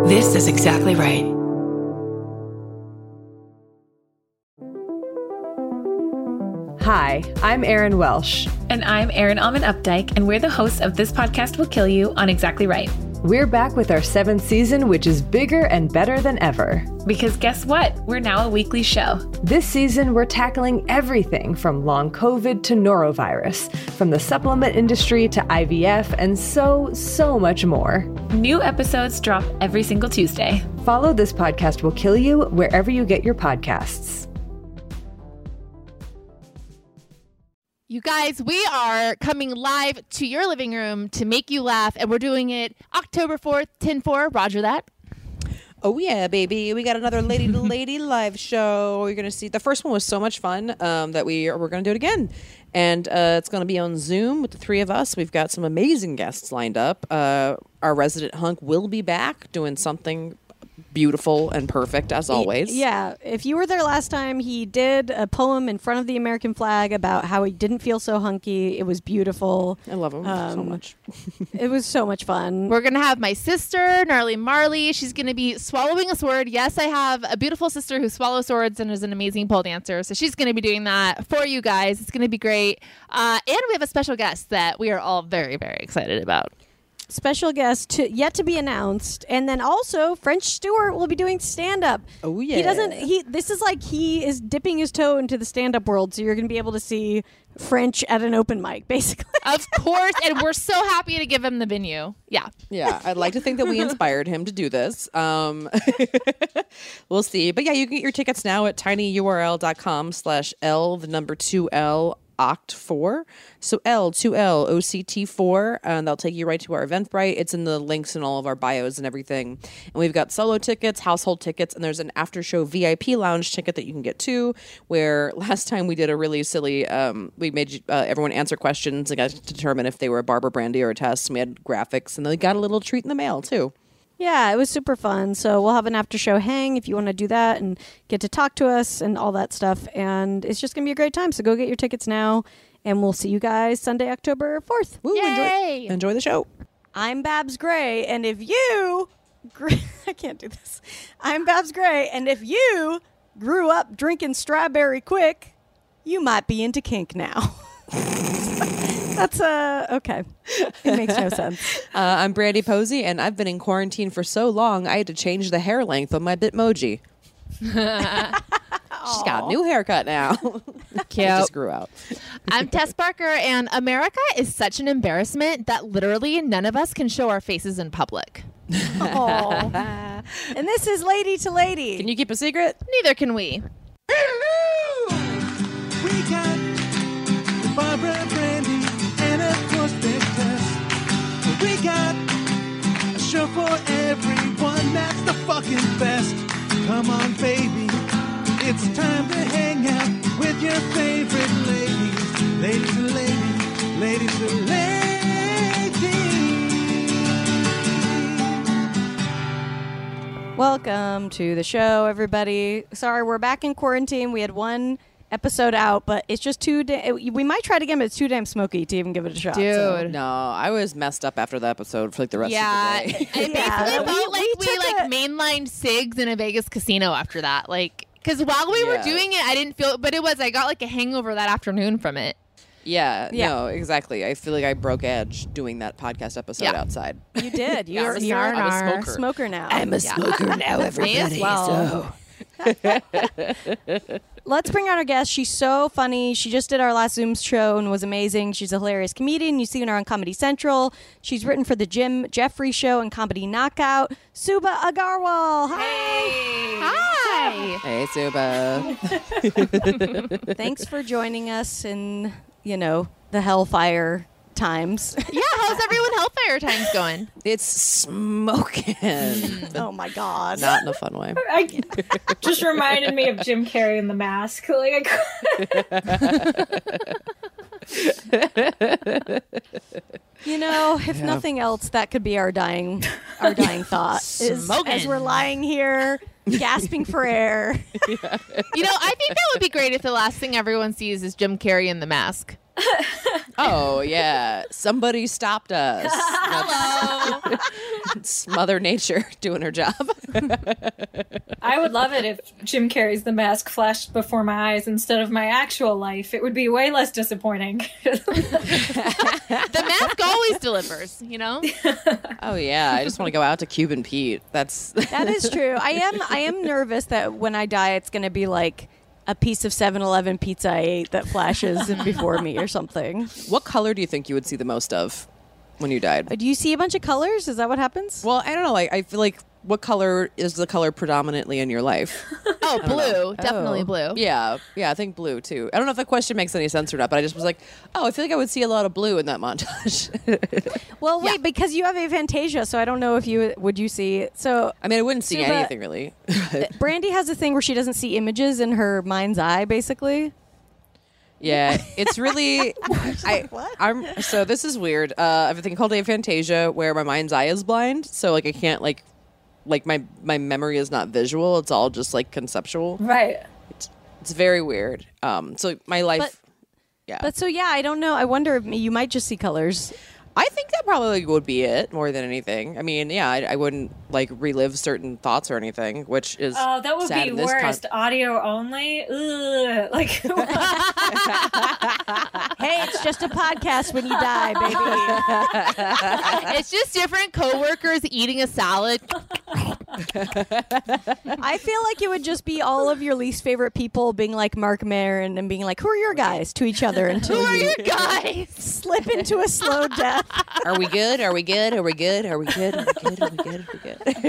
This is exactly right. Hi, I'm Erin Welsh. And I'm Erin Alman Updike, and we're the hosts of This Podcast Will Kill You on Exactly Right. We're back with our 7th season, which is bigger and better than ever. Because guess what? We're now a weekly show. This season, we're tackling everything from long COVID to norovirus, from the supplement industry to IVF, and so much more. New episodes drop every single Tuesday. Follow This Podcast Will Kill You wherever you get your podcasts. You guys, we are coming live to your living room to make you laugh, and we're doing it October 4th, 10/4. Roger that. Oh, yeah, baby. We got another Lady to Lady live show. You're going to see. The first one was so much fun that we're going to do it again. And it's going to be on Zoom with the three of us. We've got some amazing guests lined up. Our resident hunk will be back doing something beautiful and perfect, as always. Yeah. If you were there last time, he did a poem in front of the American flag about how he didn't feel so hunky. It was beautiful. I love him so much. It was so much fun. We're going to have my sister, Gnarly Marley. She's going to be swallowing a sword. Yes, I have a beautiful sister who swallows swords and is an amazing pole dancer. So she's going to be doing that for you guys. It's going to be great. And we have a special guest that we are all very, very excited about. Special guest yet to be announced, and then also French Stewart will be doing stand-up. Oh yeah, This is like he is dipping his toe into the stand-up world, so you're going to be able to see French at an open mic, basically. Of course, and we're so happy to give him the venue. Yeah. I'd like to think that we inspired him to do this. We'll see, but yeah, you can get your tickets now at tinyurl.com/L2L Oct4. So L2LOCT4, and they'll take you right to our Eventbrite. It's in the links in all of our bios and everything. And we've got solo tickets, household tickets, and there's an after show VIP lounge ticket that you can get too, where last time we did a really silly, we made everyone answer questions and got to determine if they were a Barbara Brandy or a Tess. We had graphics, and they got a little treat in the mail too. Yeah, it was super fun. So we'll have an after show hang if you want to do that and get to talk to us and all that stuff. And it's just going to be a great time. So go get your tickets now. And we'll see you guys Sunday, October 4th. Woo, enjoy the show. I'm Babs Gray. And if you... I can't do this. I'm Babs Gray. And if you grew up drinking Strawberry Quick, you might be into kink now. That's okay. It makes no sense. I'm Brandy Posey, and I've been in quarantine for so long, I had to change the hair length on my Bitmoji. She's got a new haircut now. Cute. It just grew out. I'm Tess Barker, and America is such an embarrassment that literally none of us can show our faces in public. Oh. And this is Lady to Lady. Can you keep a secret? Neither can we. Hello! We got Barbara Brandy and of course Big Tess. We got a show for everyone that's the fucking best. Come on, baby. It's time to hang out with your favorite ladies. Ladies and ladies. Ladies and ladies. Welcome to the show, everybody. Sorry, we're back in quarantine. We had one episode out, but it's just we might try it again, but it's too damn smoky to even give it a shot. Dude. So. No, I was messed up after the episode for like the rest of the day. It basically felt like we mainlined cigs in a Vegas casino after that. Like, because while we were doing it, I didn't feel it, but I got like a hangover that afternoon from it. Yeah, no, exactly. I feel like I broke edge doing that podcast episode outside. You did. You're I'm a smoker now. I'm a smoker now, everybody. Well. Let's bring out our guest. She's so funny. She just did our last Zoom show and was amazing. She's a hilarious comedian. You've seen her on Comedy Central. She's written for the Jim Jeffrey Show and Comedy Knockout. Suba Agarwal. Hi. Hi. Hey, Suba. Thanks for joining us in, the hellfire times. Yeah, how's everyone Hellfire Times going? It's smoking. Oh my God. Not in a fun way. Just reminded me of Jim Carrey in The Mask. If nothing else, that could be our dying thought. Is, as we're lying here, gasping for air. I think that would be great if the last thing everyone sees is Jim Carrey in The Mask. Oh, yeah. Somebody stopped us. Hello. It's Mother Nature doing her job. I would love it if Jim Carrey's The Mask flashed before my eyes instead of my actual life. It would be way less disappointing. The Mask always delivers, you know? Oh, yeah. I just want to go out to Cuban Pete. That is true. I am nervous that when I die, it's going to be like a piece of 7-Eleven pizza I ate that flashes before me or something. What color do you think you would see the most of when you died? Do you see a bunch of colors? Is that what happens? Well, I don't know. I feel like what color is the color predominantly in your life? Oh, blue. Definitely blue. Yeah, I think blue too. I don't know if that question makes any sense or not, but I just was like, oh, I feel like I would see a lot of blue in that montage. Well, wait, because you have aphantasia, so I don't know if would you see. So I mean, I wouldn't see Suba, anything really. Brandy has a thing where she doesn't see images in her mind's eye, basically. Yeah, it's really. So this is weird. I have a thing called aphantasia where my mind's eye is blind, so like I can't like my memory is not visual. It's all just like conceptual. Right. It's very weird. So my life. But so yeah, I don't know. I wonder if you might just see colors. I think that probably would be it more than anything. I mean, yeah, I wouldn't like relive certain thoughts or anything, which is Oh, that would sad be in this worst. Audio only. Ugh. Like. Hey, it's just a podcast when you die, baby. It's just different coworkers eating a salad. I feel like it would just be all of your least favorite people being like Mark Maron and being like, "Who are your guys?" to each other until Who are you you guys? slip into a slow death. Are we good? Are we good? Are we good? Are we good? Are we good? Are we good? Are we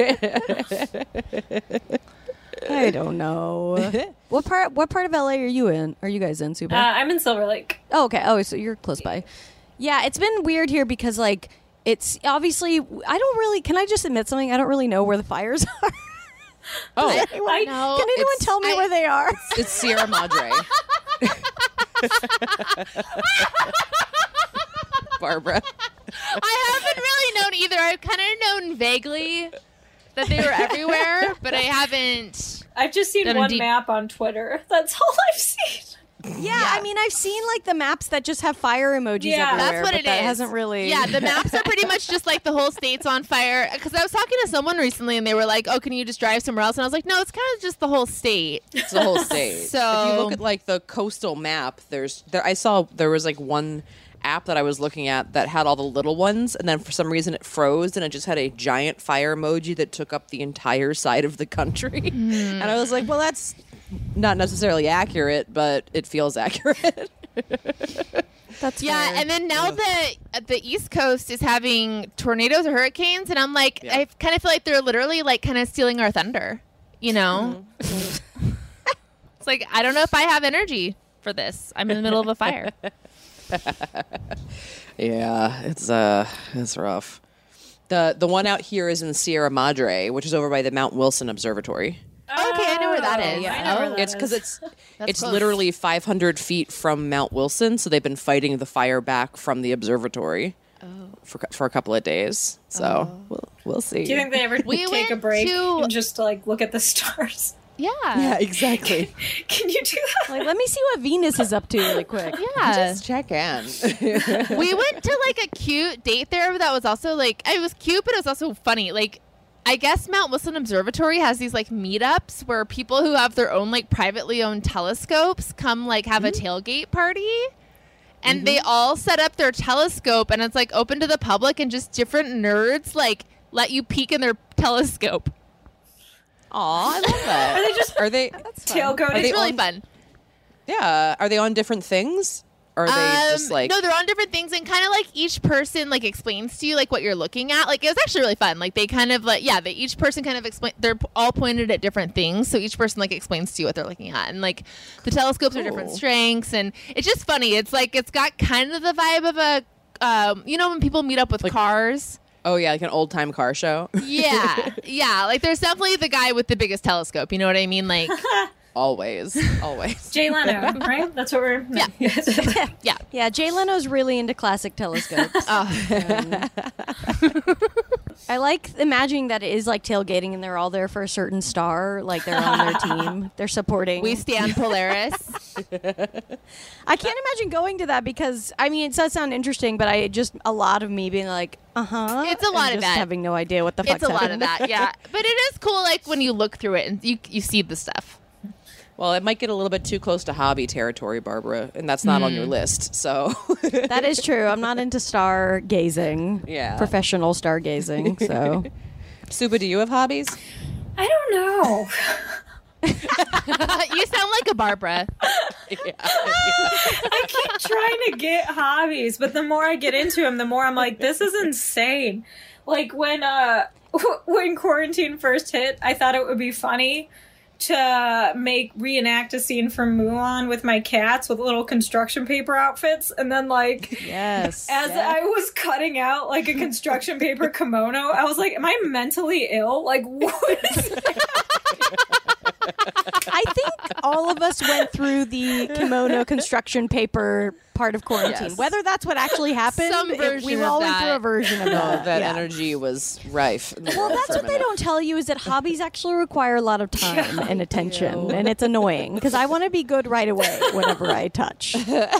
good? I don't know. What part of LA are you in? Are you guys in, Suba? I'm in Silver Lake. Oh, okay. Oh, so you're close by. Yeah, it's been weird here because like it's obviously I don't really. Can I just admit something? I don't really know where the fires are. Oh, No. Can anyone tell me where they are? it's Sierra Madre. Barbara. I haven't really known either. I've kind of known vaguely that they were everywhere, but I haven't. I've just seen Done a one deep- map on Twitter. That's all I've seen. Yeah, I mean, I've seen like the maps that just have fire emojis Yeah. everywhere. That's what but it that is. hasn't really. Yeah, the maps are pretty much just like the whole state's on fire. Because I was talking to someone recently, and they were like, "Oh, can you just drive somewhere else?" And I was like, "No, it's kind of just the whole state." It's the whole state. So- if you look at like the coastal map, I saw there was like one app that I was looking at that had all the little ones, and then for some reason it froze, and it just had a giant fire emoji that took up the entire side of the country. And I was like, well, that's not necessarily accurate, but it feels accurate. That's Yeah, fair. and then now the East Coast is having tornadoes or hurricanes, and I'm like, Yeah. I kind of feel like they're literally like kind of stealing our thunder. You know, it's like I don't know if I have energy for this. I'm in the middle of a fire. Yeah, it's rough. The one out here is in Sierra Madre, which is over by the Mount Wilson Observatory. Okay, I know where that is. I know where that It's because is. it's close. literally 500 feet from Mount Wilson, so they've been fighting the fire back from the observatory for a couple of days. So we'll see. Do you think they ever We take went a break to- and just like look at the stars? Yeah. Yeah, exactly. Can you do that? like, let me see what Venus is up to really quick. Yeah. Just check in. We went to like a cute date there that was also like it was cute, but it was also funny. Like I guess Mount Wilson Observatory has these like meetups where people who have their own like privately owned telescopes come like have a tailgate party. And they all set up their telescope and it's like open to the public and just different nerds like let you peek in their telescope. Aw, I love that. Are they just Are they? tailgating? Are they It's really on- fun. Yeah. Are they on different things? Or are they just like? no, they're on different things and kind of like each person like explains to you like what you're looking at. Like it was actually really fun. Like they kind of like each person kind of explain. They're all pointed at different things, so each person like explains to you what they're looking at. And like the telescopes are different Cool. strengths, and it's just funny. It's like it's got kind of the vibe of a you know when people meet up with cars. Oh yeah, like an old time car show. Yeah, yeah. Like there's definitely the guy with the biggest telescope. You know what I mean? Like Always. Jay Leno, right? That's what we're. yeah. Yeah, Jay Leno's really into classic telescopes. I like imagining that it is like tailgating and they're all there for a certain star. Like they're on their team. They're supporting. We stand Polaris. I can't imagine going to that because, I mean, it does sound interesting, but a lot of me being like, It's a lot and of just that. having no idea what the fuck's It's a lot of happening. that, yeah. But it is cool, like, when you look through it and you see the stuff. Well, it might get a little bit too close to hobby territory, Barbara, and that's not on your list. So That is true. I'm not into stargazing. Yeah. Professional stargazing. So Suba, do you have hobbies? I don't know. You sound like a Barbara. I keep trying to get hobbies, but the more I get into them, the more I'm like, this is insane. Like when quarantine first hit, I thought it would be funny to reenact a scene from Mulan with my cats with little construction paper outfits, and then like yes. as I was cutting out like a construction paper kimono, I was like, am I mentally ill? Like what is I think all of us went through the kimono construction paper part of quarantine. Yes. Whether that's what actually happened, Some version we of all went that. through a version of that. That Yeah. energy was rife. in the Well, world that's for a what they minute. don't tell you is that hobbies actually require a lot of time and attention, and it's annoying because I want to be good right away whenever I touch.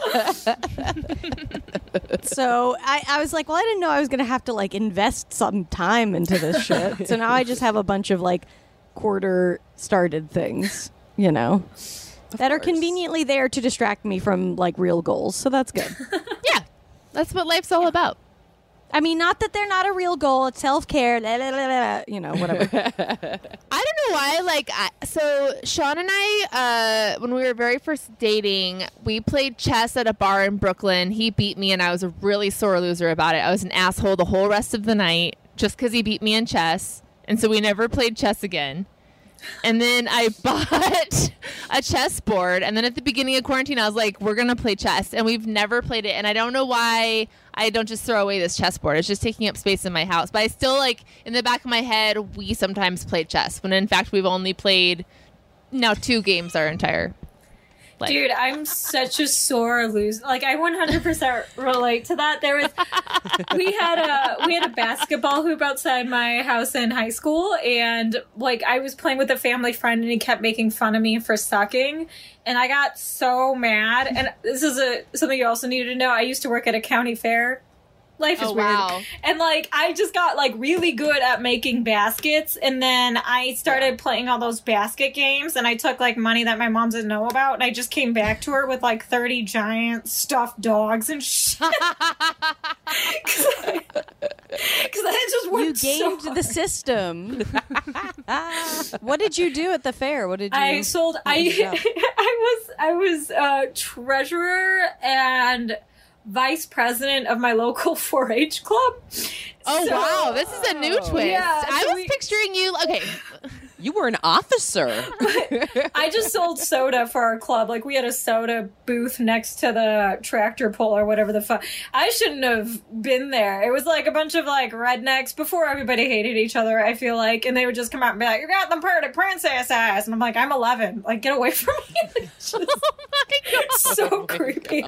So I was like, well, I didn't know I was going to have to like invest some time into this shit. So now I just have a bunch of like quarter started things, you know, that are course. conveniently there to distract me from like real goals. So that's good. Yeah, that's what life's all about. I mean, not that they're not a real goal. It's self-care, you know, whatever. I don't know why. So Sean and I, when we were very first dating, we played chess at a bar in Brooklyn. He beat me, and I was a really sore loser about it. I was an asshole the whole rest of the night just because he beat me in chess, and so we never played chess again. And then I bought a chessboard, and then at the beginning of quarantine, I was like, we're going to play chess, and we've never played it, and I don't know why I don't just throw away this chessboard. It's just taking up space in my house, but I still, like, in the back of my head, we sometimes play chess, when in fact, we've only played now 2 games our entire life. Dude, I'm such a sore loser. Like, I 100% relate to that. We had a basketball hoop outside my house in high school, and like I was playing with a family friend, and he kept making fun of me for sucking, and I got so mad. And this is something you also needed to know. I used to work at a county fair. Life is Oh, weird. wow. And like I just got like really good at making baskets, and then I started playing all those basket games, and I took like money that my mom didn't know about, and I just came back to her with like 30 giant stuffed dogs and shit. Because I just You worked gamed so the system. What did you do at the fair? What did you? I sold. what did you do? I was treasurer and vice president of my local 4-H club. Oh, So- wow. This is a new twist. Yeah, I so was picturing you. Okay. You were an officer. I just sold soda for our club. Like we had a soda booth next to the tractor pull or whatever the fuck. I shouldn't have been there. It was like a bunch of like rednecks before everybody hated each other, I feel like, and they would just come out and be like, "You got the pretty princess ass," and I'm like, "I'm 11. Like, get away from me." It's just so creepy.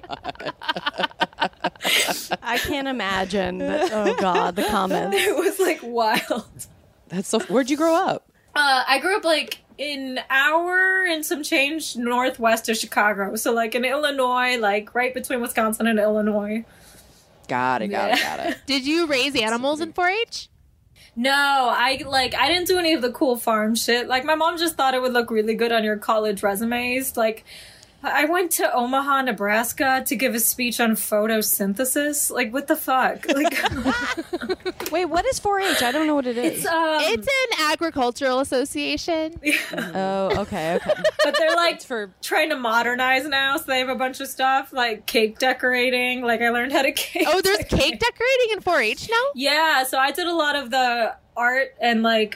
I can't imagine. Oh God, the comments. It was like wild. That's so. Where'd you grow up? I grew up like an hour and some change northwest of Chicago. So like in Illinois, like right between Wisconsin and Illinois. Got it. Did you raise animals in 4-H? No, I didn't do any of the cool farm shit. Like my mom just thought it would look really good on your college resumes. Like I went to Omaha, Nebraska to give a speech on photosynthesis. Like what the fuck? Like Wait, what is 4-H? I don't know what it is. It's an agricultural association. Oh, okay. but they're like for trying to modernize now, so they have a bunch of stuff like cake decorating. Like I learned how to cake. Oh, there's cake decorating in 4-H now? Yeah, so I did a lot of the art and like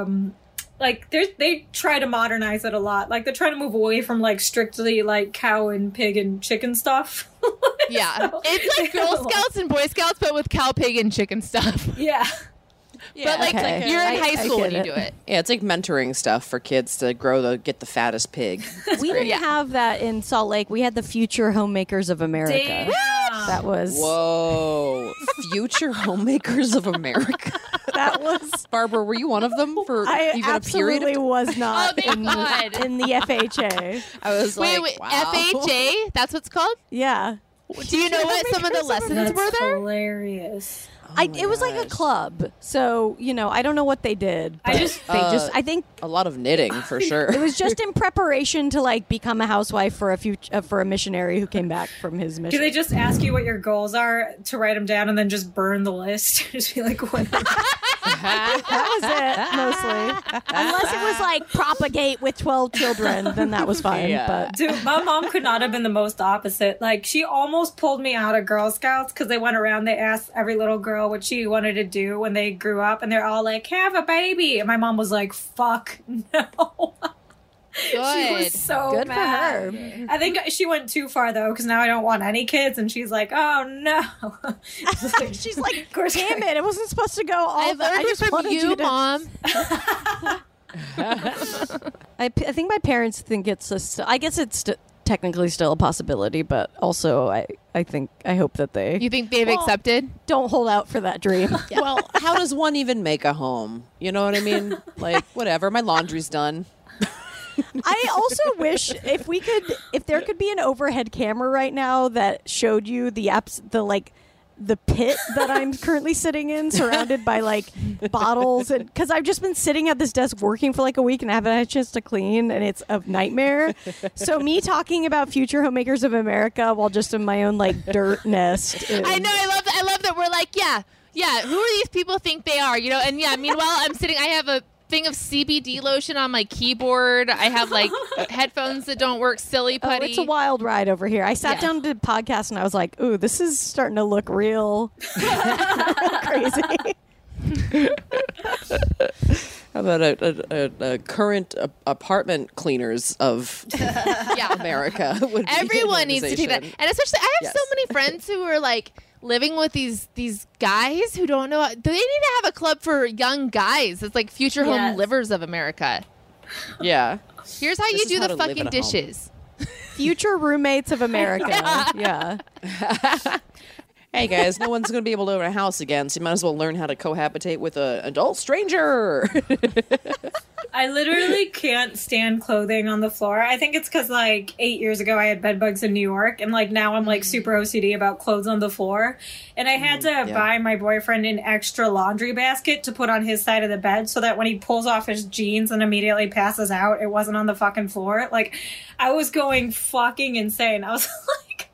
they try to modernize it a lot. Like they're trying to move away from like strictly like cow and pig and chicken stuff. Yeah. So- It's like Girl Scouts and Boy Scouts, but with cow, pig, and chicken stuff. Yeah. But like Okay. you're in I high school when get you it. do it. Yeah, it's like mentoring stuff for kids to get the fattest pig. We didn't have that in Salt Lake. We had the Future Homemakers of America. Damn. That was Whoa, future homemakers of America. That was. Barbara, were you one of them for I even a period? absolutely was not Oh, thank God. in the FHA. I was Wait, like, wow. FHA? That's what's called? Yeah. Do you know what some of the lessons That's were there? hilarious. It was like a club. So, I don't know what they did. I but just- I think A lot of knitting for sure. it was just in preparation to like become a housewife for a missionary who came back from his mission. Do they just ask you what your goals are to write them down and then just burn the list? Just be like, what? That was it, mostly. Unless it was like propagate with 12 children, then that was fine. Yeah. But Dude, my mom could not have been the most opposite. Like, she almost pulled me out of Girl Scouts because they went around, they asked every little girl what she wanted to do when they grew up, and they're all like, have a baby. And my mom was like, fuck no. She was so Good for mad. her. I think she went too far though, because now I don't want any kids, and she's like, "Oh no." she's like, Of course, damn it, it wasn't supposed to go all I that. learned I it just from wanted you, to. Mom. I think my parents think I guess it's technically still a possibility, but also I hope that they You think they've accepted? don't hold out for that dream. Well, how does one even make a home? You know what I mean? Like, whatever. My laundry's done. I also wish if there could be an overhead camera right now that showed you the pit that I'm currently sitting in, surrounded by like bottles, and because I've just been sitting at this desk working for like a week and I haven't had a chance to clean, and it's a nightmare. So me talking about future homemakers of America while just in my own like dirt nest. I know. I love that we're like, yeah. Who are these people think they are? And meanwhile, I'm sitting. I have a thing of CBD lotion on my keyboard. I have like headphones that don't work. Silly Oh, putty. it's a wild ride over here. I sat down to podcast and I was like, ooh, this is starting to look real crazy. How about a current apartment cleaners of America? Would be an Everyone needs to do that, organization. and especially I have Yes. so many friends who are like living with these guys who don't know. They need to have a club for young guys. It's like future home Yes. livers of America. Yeah. Here's how This you is do how the to live fucking at a home. dishes. Future roommates of America. Yeah. Hey guys, no one's going to be able to own a house again, so you might as well learn how to cohabitate with an adult stranger. I literally can't stand clothing on the floor. I think it's because like 8 years ago I had bed bugs in New York, and like now I'm like super OCD about clothes on the floor. And I had to buy my boyfriend an extra laundry basket to put on his side of the bed so that when he pulls off his jeans and immediately passes out, it wasn't on the fucking floor. Like, I was going fucking insane. I was like,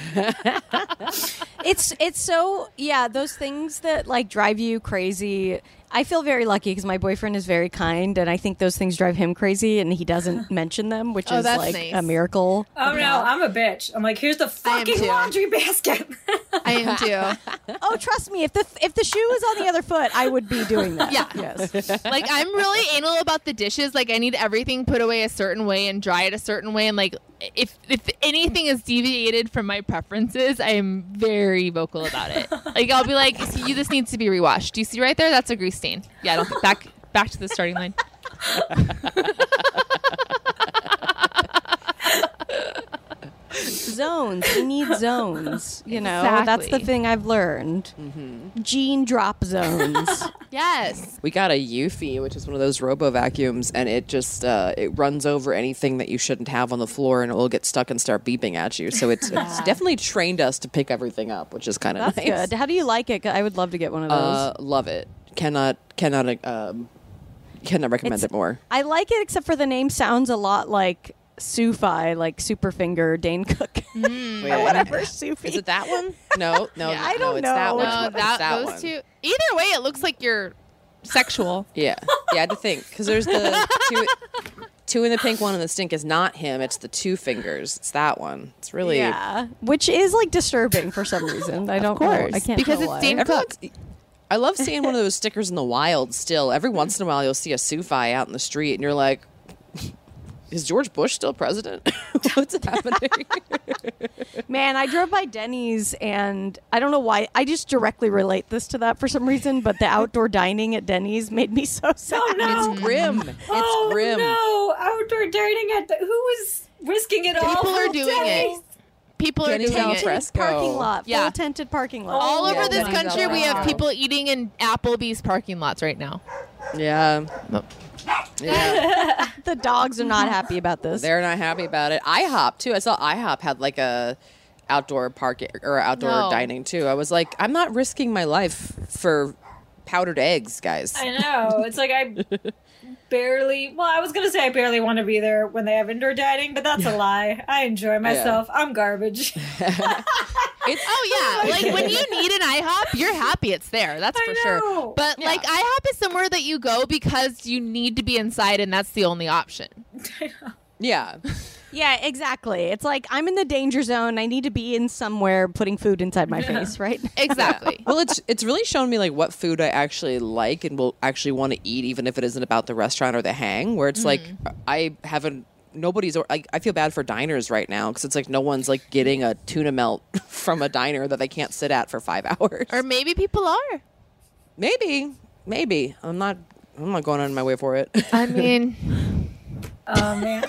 It's so, those things that like drive you crazy. I feel very lucky because my boyfriend is very kind, and I think those things drive him crazy, and he doesn't mention them, which is that's like nice. a miracle. oh no, I'm a bitch. I'm like, here's the fucking too. laundry basket. I am too. Oh, trust me, if the shoe was on the other foot, I would be doing that. Yeah. Yes. Like, I'm really anal about the dishes. Like, I need everything put away a certain way and dried a certain way. And like, if anything is deviated from my preferences, I am very vocal about it. Like, I'll be like, see, this needs to be rewashed. Do you see right there? That's a grease stain. Yeah, I don't think back to the starting line. Zones. We need zones. That's the Exactly. thing I've learned. Gene drop zones. Yes. We got a Eufy, which is one of those robo vacuums, and it just it runs over anything that you shouldn't have on the floor, and it will get stuck and start beeping at you. So it's definitely trained us to pick everything up, which is kind of That's nice. good. How do you like it? I would love to get one of those. Love it. Cannot recommend it more. I like it, except for the name sounds a lot like Sufi, like Superfinger, Dane Cook, or whatever. Sufi. Is it that one? No, I no, don't it's that know. one. No, It's that those one. two. Either way, it looks like you're sexual. Yeah, I had to think because there's the two in the pink one, and the stink is not him. It's the two fingers. It's that one. It's really which is like disturbing for some reason. I don't know. I can't because tell it's why. Dane Cook. I love seeing one of those stickers in the wild. Still, every once in a while, you'll see a Sufi out in the street, and you're like, "Is George Bush still president? What's happening?" Man, I drove by Denny's, and I don't know why. I just directly relate this to that for some reason, but the outdoor dining at Denny's made me so sad. Oh no. It's grim. It's Oh grim. no, outdoor dining who was risking it all? People are for doing days? it. People are Denny's doing Al it. Fresco. Parking lot. Yeah. Full tented parking lot. All over this Denny's country, Al we have Fresco. people eating in Applebee's parking lots right now. Yeah. Yeah. The dogs are not happy about this. They're not happy about it. IHOP too. I saw IHOP had like a outdoor parking or outdoor No. dining too. I was like, I'm not risking my life for powdered eggs, guys. I know. It's like I was going to say I barely want to be there when they have indoor dining, but that's a lie. I enjoy myself. I'm garbage. Oh yeah, like when you need an IHOP, you're happy it's there. That's I for sure. know. But like IHOP is somewhere that you go because you need to be inside, and that's the only option. Yeah. Yeah, exactly. It's like I'm in the danger zone. I need to be in somewhere putting food inside my face, right? Exactly. Well, it's really shown me like what food I actually like and will actually want to eat, even if it isn't about the restaurant or the hang. Where it's like I haven't. Nobody's. I feel bad for diners right now because it's like no one's like getting a tuna melt from a diner that they can't sit at for 5 hours. Or maybe people are. Maybe. I'm not going out of my way for it. I mean, Oh, man.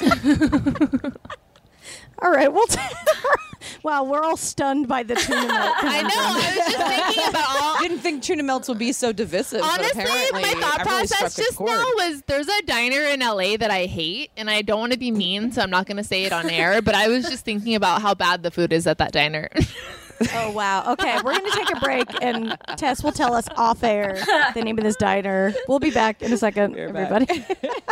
All right. Well, wow, we're all stunned by the tuna melt. I know. I was just thinking about all. I didn't think tuna melts would be so divisive. but Honestly, apparently my thought I've really process struck a just chord. now was there's a diner in LA that I hate, and I don't want to be mean, so I'm not going to say it on air, but I was just thinking about how bad the food is at that diner. Oh, wow. Okay, we're going to take a break, and Tess will tell us off air the name of this diner. We'll be back in a second, We're back. everybody.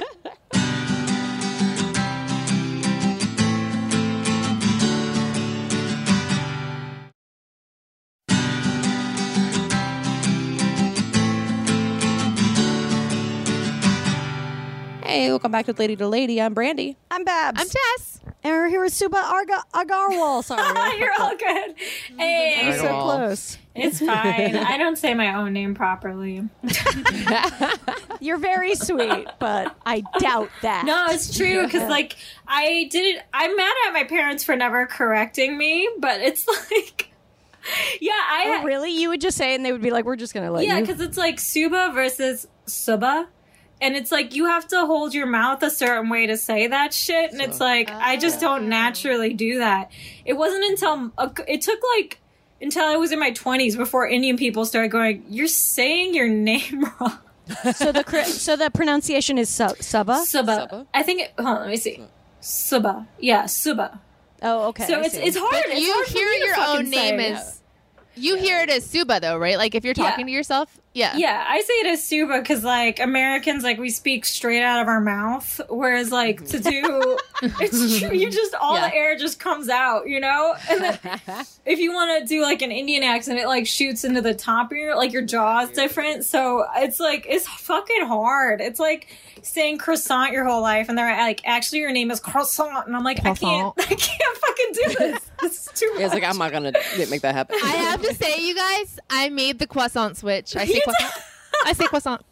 Hey, welcome back to Lady to Lady. I'm Brandy. I'm Babs. I'm Tess. And we're here with Suba Agarwal. Sorry. You're all good. Hey, You're so Agarwal. close. it's fine. I don't say my own name properly. You're very sweet, but I doubt that. No, it's true because like I'm mad at my parents for never correcting me, but it's like, yeah, Oh, really? You would just say it and they would be like, we're just going to let yeah, you. because it's like Suba versus Suba. And it's like you have to hold your mouth a certain way to say that shit. And it's like, I just don't naturally do that. It wasn't until, it took like, until I was in my 20s before Indian people started going, you're saying your name wrong. So the pronunciation is Suba? Suba. Suba? I think, hold on, let me see. Suba. Yeah, Suba. Oh, okay. So I it's see. hard. But It's you hard for hear me to your fucking own name say. as you hear it as Suba though, right? Like if you're talking to yourself, yeah. Yeah, I say it as Suba because, like, Americans, like, we speak straight out of our mouth. Whereas, like, to do, it's true. You just, all Yeah. the air just comes out, you know? And then if you want to do, like, an Indian accent, it, like, shoots into the top of your jaw is different. So it's, like, it's fucking hard. It's like saying croissant your whole life. And they're like, actually, your name is croissant. And I'm like, I can't fucking do this. This is too much. It's like I'm not gonna make that happen. I have to say, you guys, I made the croissant switch. I say croissant. I say croissant.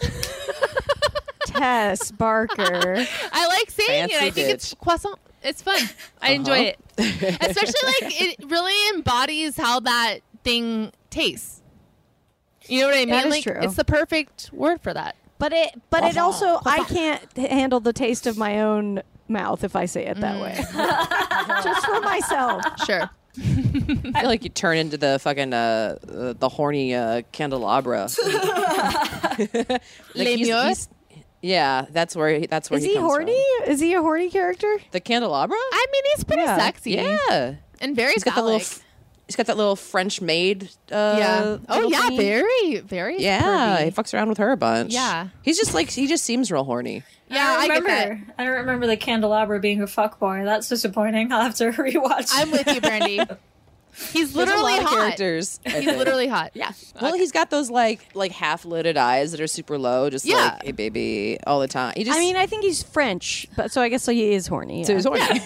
Tess Barker. I like saying it. I Fancy think it's bitch. croissant. It's fun. I enjoy it. Especially like it really embodies how that thing tastes. You know what I mean? That is like true. it's the perfect word for that. But it also, I can't handle the taste of my own mouth if I say it that way. Just for myself. Sure. I feel like you turn into the fucking the horny candelabra. Like Les Mieux? yeah, that's where Is he comes horny? from. Is he a horny character? The candelabra? I mean, he's pretty Yeah. sexy. Yeah, And very he's got that little. phallic. He's got that little French maid. Yeah. Oh little yeah, thingy. very Yeah, he pervy. fucks around with her a bunch. Yeah. He just seems real horny. Yeah, I get that. I don't remember the candelabra being a fuckboy. That's disappointing. I'll have to rewatch. I'm with you, Brandy. He's There's literally a lot of hot. characters. I He's think. literally hot. Yeah. Well, he's got those like half-lidded eyes that are super low, just Yeah. like hey baby all the time. He just I mean, I think he's French, but so I guess he is horny. so yeah. he's horny.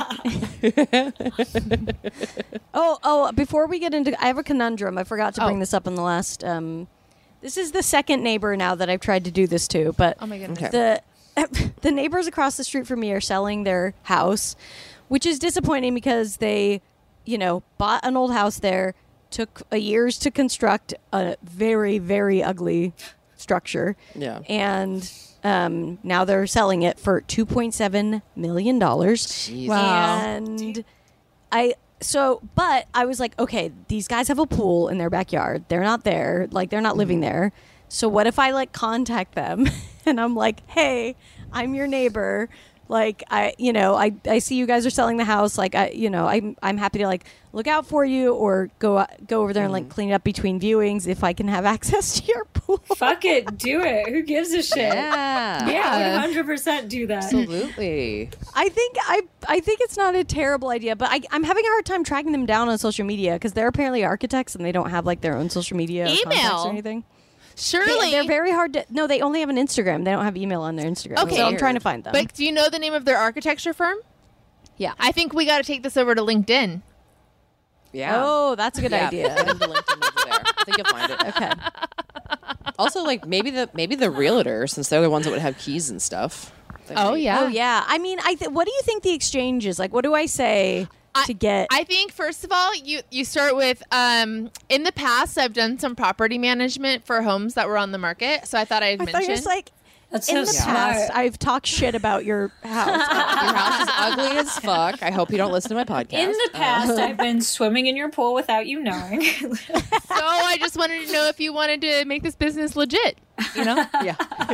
Oh, before we get into, I have a conundrum. I forgot to bring this up in the last. This is the second neighbor now that I've tried to do this to, but Oh my goodness. Okay. the neighbors across the street from me are selling their house, which is disappointing because they, bought an old house there, took years to construct a very, very ugly structure. Yeah. And now they're selling it for $2.7 million. Jeez. Wow. And I but I was like, okay, these guys have a pool in their backyard. They're not there. Like, they're not living there. So what if I like contact them and I'm like, hey, I'm your neighbor. Like, I see you guys are selling the house. Like, I'm happy to like look out for you or go over there and like clean up between viewings if I can have access to your pool. Fuck it, do it. Who gives a shit? Yeah. I would 100% do that. Absolutely. I think it's not a terrible idea, but I'm having a hard time tracking them down on social media because they're apparently architects and they don't have like their own social media contacts or anything. Surely. They're very hard to... No, they only have an Instagram. They don't have email on their Instagram. Okay. So I'm trying to find them. But do you know the name of their architecture firm? Yeah. I think we got to take this over to LinkedIn. Yeah. Oh, that's a good idea. Send the LinkedIn over there. I think you'll find it. Okay. Also, like maybe the realtor, since they're the ones that would have keys and stuff. Oh, yeah. Oh, yeah. I mean, what do you think the exchange is? Like, what do I say to get... I think, first of all, you start with, in the past, I've done some property management for homes that were on the market. So I thought I'd mention. I thought you were just like... That's in so the smart. past, I've talked shit about your house. Your house is ugly as fuck. I hope you don't listen to my podcast. In the past, I've been swimming in your pool without you knowing. So I just wanted to know if you wanted to make this business legit, you know? Yeah.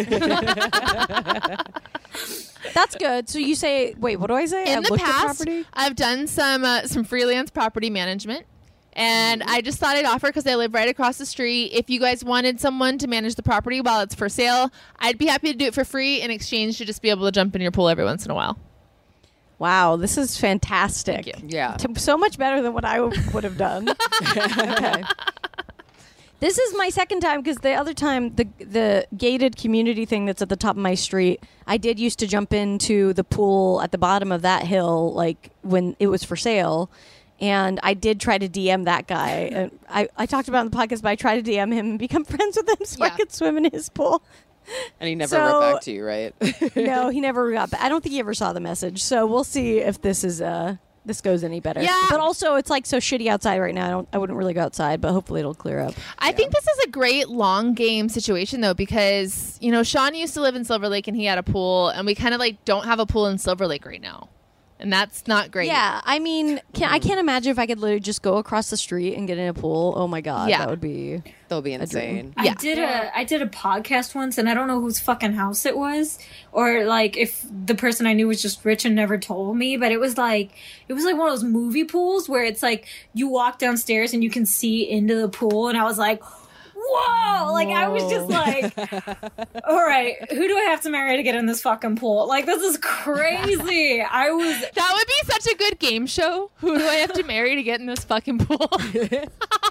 That's good. So you say, wait, what do I say? In I've the looked at past, property? I've done some freelance property management. And I just thought I'd offer, because I live right across the street, if you guys wanted someone to manage the property while it's for sale, I'd be happy to do it for free in exchange to just be able to jump in your pool every once in a while. Wow, this is fantastic. Thank you. Yeah. So much better than what I would have done. Okay. This is my second time because the other time, the gated community thing that's at the top of my street, I did used to jump into the pool at the bottom of that hill, like when it was for sale. And I did try to DM that guy. And I talked about it on the podcast, but I tried to DM him and become friends with him so I Yeah. could swim in his pool. And he never So- wrote back to you, right? No, he never got back. I don't think he ever saw the message. So we'll see if this goes any better. Yeah. But also, it's like so shitty outside right now. I wouldn't really go outside, but hopefully it'll clear up. I think this is a great long game situation, though, because, Sean used to live in Silver Lake and he had a pool, and we kind of like don't have a pool in Silver Lake right now. And that's not great. Yeah, I mean, I can't imagine if I could literally just go across the street and get in a pool. Oh my god, Yeah. that would be. They'll be insane. Yeah. I did a podcast once, and I don't know whose fucking house it was, or like if the person I knew was just rich and never told me. But it was like one of those movie pools where it's like you walk downstairs and you can see into the pool, and I was like, whoa! Like I was just like, all right, who do I have to marry to get in this fucking pool? Like this is crazy. That would be such a good game show. Who do I have to marry to get in this fucking pool? Exactly.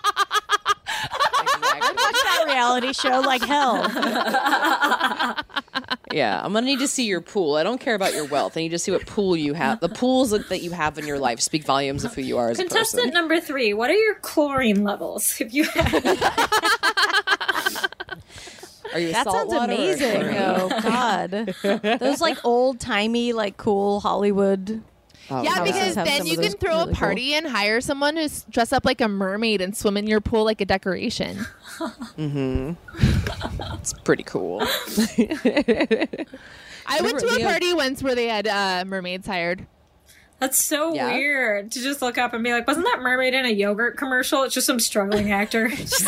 Watch that reality show like hell. Yeah, I'm gonna need to see your pool. I don't care about your wealth. I need to see what pool you have. The pools that you have in your life speak volumes of who you are as a Contestant person. number 3, what are your chlorine levels? If you Are you a That sounds saltwater or a amazing. chlorine? Oh god, those like old timey, like cool Hollywood. Oh, Yeah, God. because have then some you of can those throw really a party and hire someone to dress up like a mermaid and swim in your pool like a decoration. It's pretty cool. I went to a Leo- party once where they had mermaids hired. That's so Yeah. weird to just look up and be like, wasn't that mermaid in a yogurt commercial? It's just some struggling actor.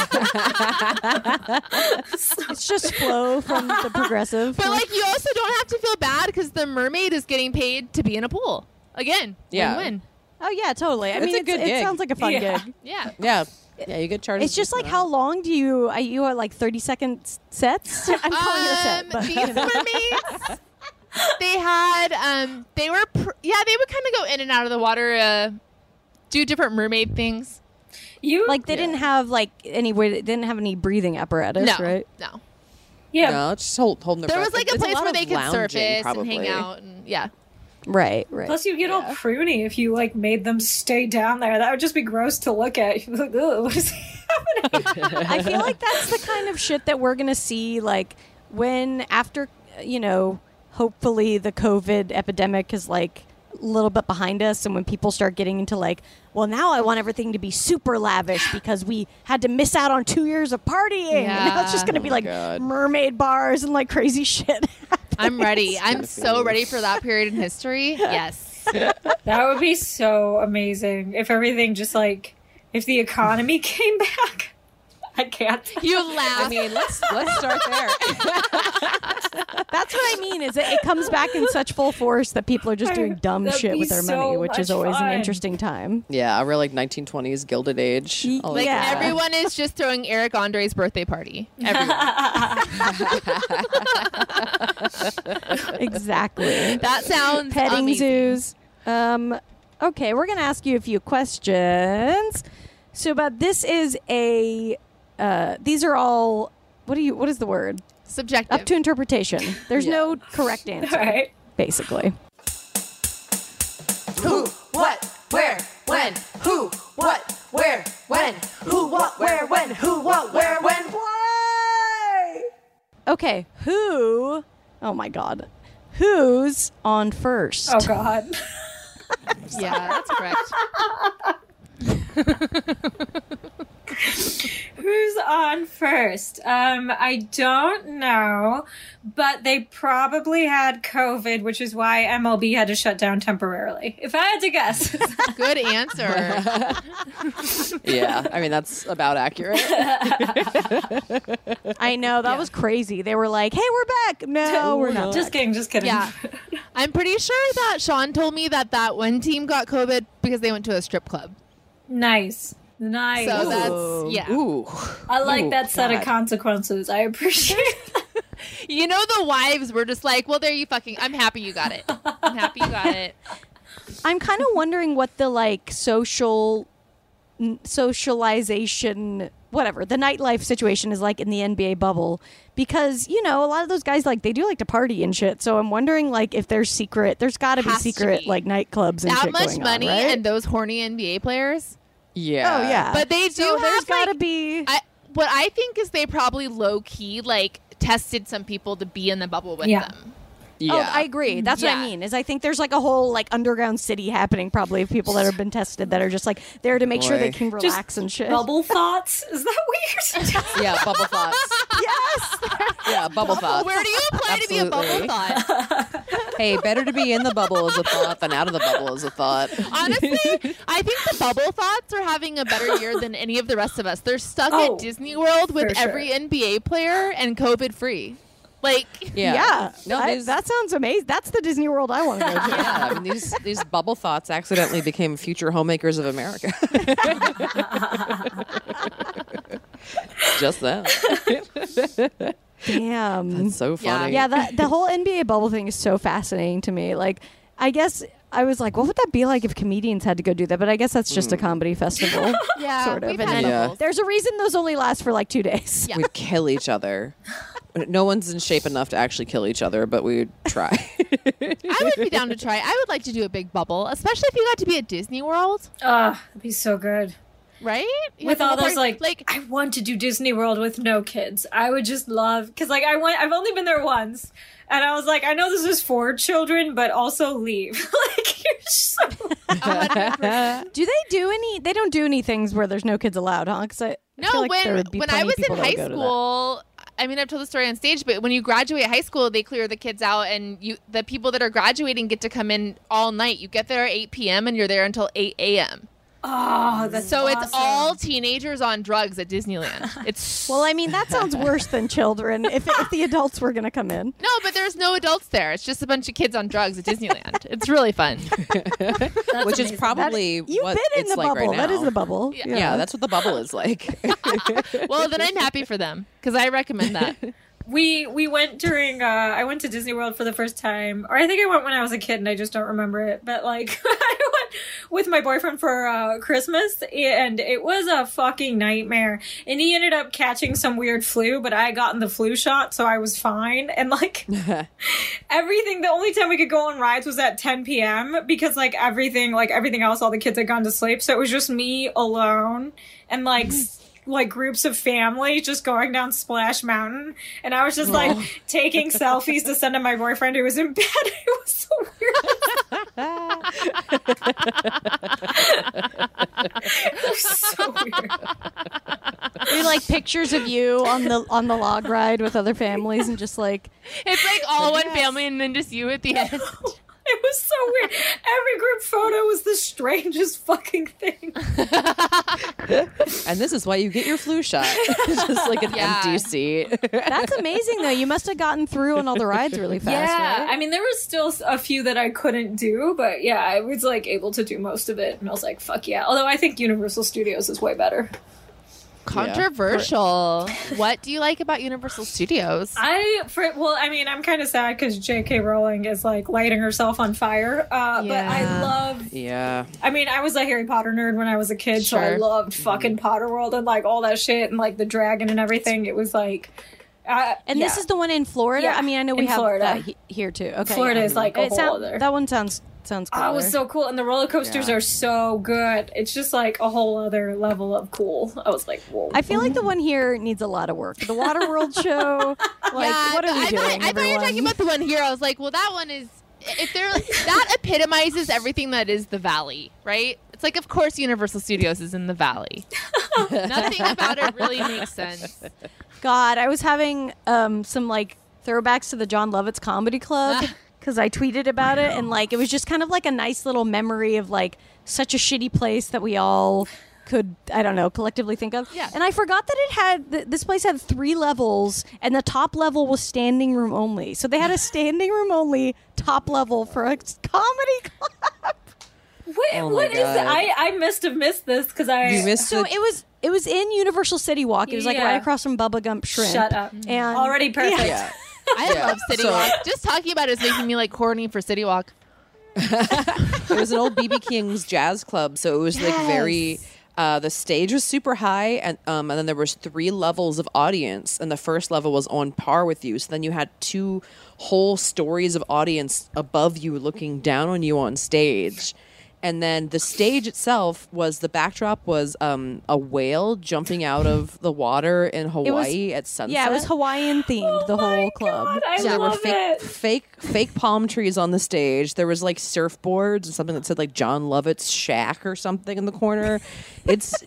It's just Flo from the Progressive. But like, you also don't have to feel bad because the mermaid is getting paid to be in a pool. Again, Yeah. win-win. Oh yeah, totally. I It's mean, a good it gig. sounds like a fun Yeah. gig. Yeah. Yeah, you get charged. It's just like how long do you are like 30-second sets? I'm calling it a set, but These mermaids, they had, they would kind of go in and out of the water, do different mermaid things. You like they didn't have like any way. They didn't have any breathing apparatus, No, right? no. yeah. No, it's just holding their There breath. was like a It's place lot where of they could lounging, surface probably. and hang out, and yeah. Right, right. Plus, you get all pruny if you like made them stay down there. That would just be gross to look at. You'd be like, ugh, what is happening? I feel like that's the kind of shit that we're gonna see, like when after hopefully the COVID epidemic is like a little bit behind us, and when people start getting into like, well, now I want everything to be super lavish because we had to miss out on 2 years of partying. And now it's just gonna be like God. mermaid bars and like crazy shit. I'm ready. I'm so ready for that period in history. Yes. That would be so amazing if everything just like, if the economy came back. I can't. You laugh. I mean, let's start there. That's what I mean. Is it comes back in such full force that people are just doing dumb That'd shit be with their so money, which is much always fun. an interesting time. Yeah, we're like 1920s Gilded Age. I Like Yeah. everyone is just throwing Eric Andre's birthday party. Everyone. Exactly. That sounds Petting amazing. zoos. Okay, we're gonna ask you a few questions. So, about this is a. These are all. What is the word? Subjective. Up to interpretation. There's no correct answer, All right. basically. Who, what, where, when? Who, what, where, when? Who, what, where, when? Who, what, where, when? Why? Okay, who? Oh my God, who's on first? Oh God. Yeah, that's correct. Who's on first? I don't know, but they probably had COVID, which is why MLB had to shut down temporarily. If I had to guess. Good answer. Yeah, I mean, that's about accurate. I know that was crazy. They were like, "Hey, we're back." No, we're not. Just kidding, just kidding. Yeah. I'm pretty sure that Sean told me that one team got COVID because they went to a strip club. Nice. Nice. So that's, yeah. Ooh. I like Ooh, that set of God. consequences. I appreciate that. You know, the wives were just like, well, there you fucking, I'm happy you got it. I'm happy you got it. I'm kind of wondering what the like socialization, whatever, the nightlife situation is like in the NBA bubble, because you know a lot of those guys like they do like to party and shit. So I'm wondering like if there's got to be Has to secret be. like nightclubs and That shit much going money on, right? and those horny NBA players. Yeah. Oh yeah, But they do so there's have, got to like, be. What I think is they probably low key like tested some people to be in the bubble with Yeah. them. Yeah. Oh, I agree. That's what I Yeah. mean. Is I think there's like a whole like underground city happening, probably of people that have been tested that are just like there to make sure they Boy. can relax and shit. Bubble thoughts? Is that weird? Yeah, bubble thoughts. Yes. Yeah, bubble thoughts. Where do you apply to be a bubble Absolutely. thought? Hey, better to be in the bubble as a thought than out of the bubble as a thought. Honestly, I think the bubble thoughts are having a better year than any of the rest of us. They're stuck Oh, at Disney World with for sure. every NBA player and COVID free. Like, Yeah. No, these, that sounds amazing. That's the Disney World I want to go to. yeah, I mean, these bubble thoughts accidentally became future homemakers of America. Just that. Damn. That's so funny. Yeah, the whole NBA bubble thing is so fascinating to me. Like, I guess I was like, what would that be like if comedians had to go do that? But I guess that's just a comedy festival. yeah, Sort of. we've And had then Yeah. bubbles. there's a reason those only last for like 2 days. Yeah. We'd kill each other. No one's in shape enough to actually kill each other, but we'd try. I would be down to try. I would like to do a big bubble, especially if you got to be at Disney World, That'd be so good. right? You With have all the those whole like, I want to do Disney World with no kids. I would just love, because like I've only been there once, and I was like, I know this is for children, but also leave. Like you're so. Do they do any? They don't do any things where there's no kids allowed, huh? Because I No, feel like there would be when plenty I of was in people that high would go to that. school, I mean, I've told the story on stage, but when you graduate high school, they clear the kids out, and the people that are graduating get to come in all night. You get there at 8 p.m. and you're there until 8 a.m. Oh, that's So it's awesome. all teenagers on drugs at Disneyland. It's Well, I mean, that sounds worse than children. If the adults were going to come in. no, but there's no adults there. It's just a bunch of kids on drugs at Disneyland. It's really fun. That's Which is amazing. probably You've what been in it's the like bubble. right now. That is the bubble. Yeah, that's what the bubble is like. Well, then I'm happy for them because I recommend that. We went during I went to Disney World for the first time, or I think I went when I was a kid and I just don't remember it, but like I went with my boyfriend for Christmas, and it was a fucking nightmare, and he ended up catching some weird flu, but I got the flu shot, so I was fine. And like everything, the only time we could go on rides was at 10 p.m. because like everything else, all the kids had gone to sleep, so it was just me alone and like groups of family just going down Splash Mountain, and I was just like taking selfies to send to my boyfriend who was in bed. It was so weird. It was so weird. We like pictures of you on the log ride with other families and just like It's like all one family and then just you at the end. It was so weird. Every group photo was the strangest fucking thing. And this is why you get your flu shot. It's just like an empty seat. That's amazing, though. You must have gotten through on all the rides really fast, Yeah, right? I mean, there was still a few that I couldn't do, but yeah, I was like able to do most of it, and I was like, fuck yeah. Although I think Universal Studios is way better. Controversial. What do you like about Universal Studios? I'm kind of sad because J.K. Rowling is like lighting herself on fire. But I love. Yeah. I mean, I was a Harry Potter nerd when I was a kid, so I Sure. loved fucking Potter World and like all that shit and like the dragon and everything. It was like. And this is the one in Florida? Yeah, I mean, I know we in have Florida. that here too. Okay. Florida yeah. is like a whole other. That one sounds cooler. Oh, it was so cool, and the roller coasters are so good. It's just like a whole other level of cool. I was like, whoa. I feel like the one here needs a lot of work. The Waterworld show, like, what are we doing, I thought you were talking about the one here. I was like, well, that one is. If they're that epitomizes everything that is the Valley, right? It's like, of course, Universal Studios is in the Valley. Nothing about it really makes sense. God, I was having some like throwbacks to the John Lovitz Comedy Club because I tweeted about it, and like it was just kind of like a nice little memory of like such a shitty place that we all could, I don't know, collectively think of. Yeah. And I forgot that it had this place had 3 levels, and the top level was standing room only. So they had a standing room only top level for a comedy club. What is it? I must have missed this because You missed So it. it was in Universal City Walk. It was like Yeah. right across from Bubba Gump Shrimp. Shut up. And Already perfect. Yeah. I love City Walk. Just talking about it is making me like horny for City Walk. It was an old BB King's jazz club, so it was like very. The stage was super high, and then there was 3 levels of audience, and the first level was on par with you. So then you had 2 whole stories of audience above you, looking down on you on stage. And then the stage itself was, the backdrop was a whale jumping out of the water in Hawaii at sunset. Yeah, it was Hawaiian themed, the whole club. God, I So there were love it. fake palm trees on the stage. There was like surfboards and something that said like John Lovett's Shack or something in the corner. It's